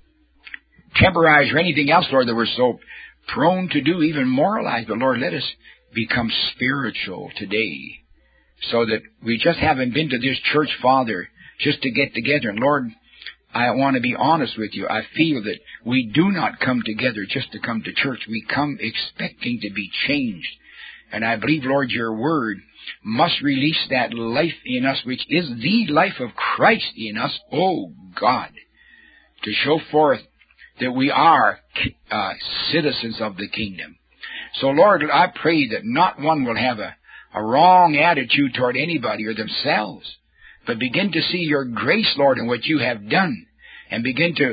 B: temporize or anything else, Lord, that we're so prone to do, even moralize. But, Lord, let us become spiritual today so that we just haven't been to this church, Father, just to get together. And, Lord, I want to be honest with you. I feel that we do not come together just to come to church. We come expecting to be changed. And I believe, Lord, your word must release that life in us, which is the life of Christ in us, oh God, to show forth that we are citizens of the kingdom. So, Lord, I pray that not one will have a wrong attitude toward anybody or themselves, but begin to see your grace, Lord, in what you have done, and begin to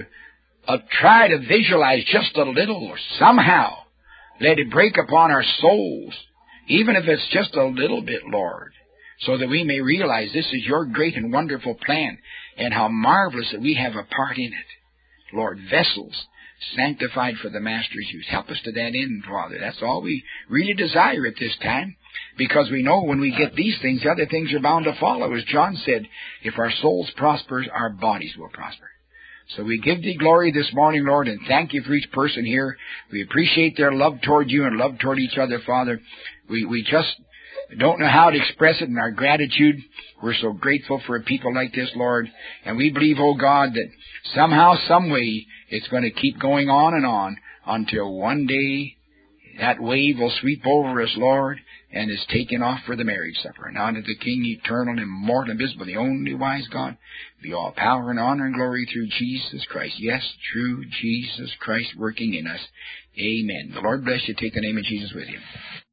B: try to visualize just a little, or somehow let it break upon our souls, even if it's just a little bit, Lord, so that we may realize this is your great and wonderful plan, and how marvelous that we have a part in it. Lord, vessels sanctified for the Master's use. Help us to that end, Father. That's all we really desire at this time, because we know when we get these things, the other things are bound to follow. As John said, if our souls prosper, our bodies will prosper. So we give thee glory this morning, Lord, and thank you for each person here. We appreciate their love toward you and love toward each other, Father. We just don't know how to express it in our gratitude. We're so grateful for people like this, Lord. And we believe, oh God, that somehow, some way, it's going to keep going on and on until one day that wave will sweep over us, Lord, and is taken off for the marriage supper. And unto the King, eternal, immortal, invisible, the only wise God, be all power and honor and glory through Jesus Christ. Yes, true Jesus Christ working in us. Amen. The Lord bless you. Take the name of Jesus with you.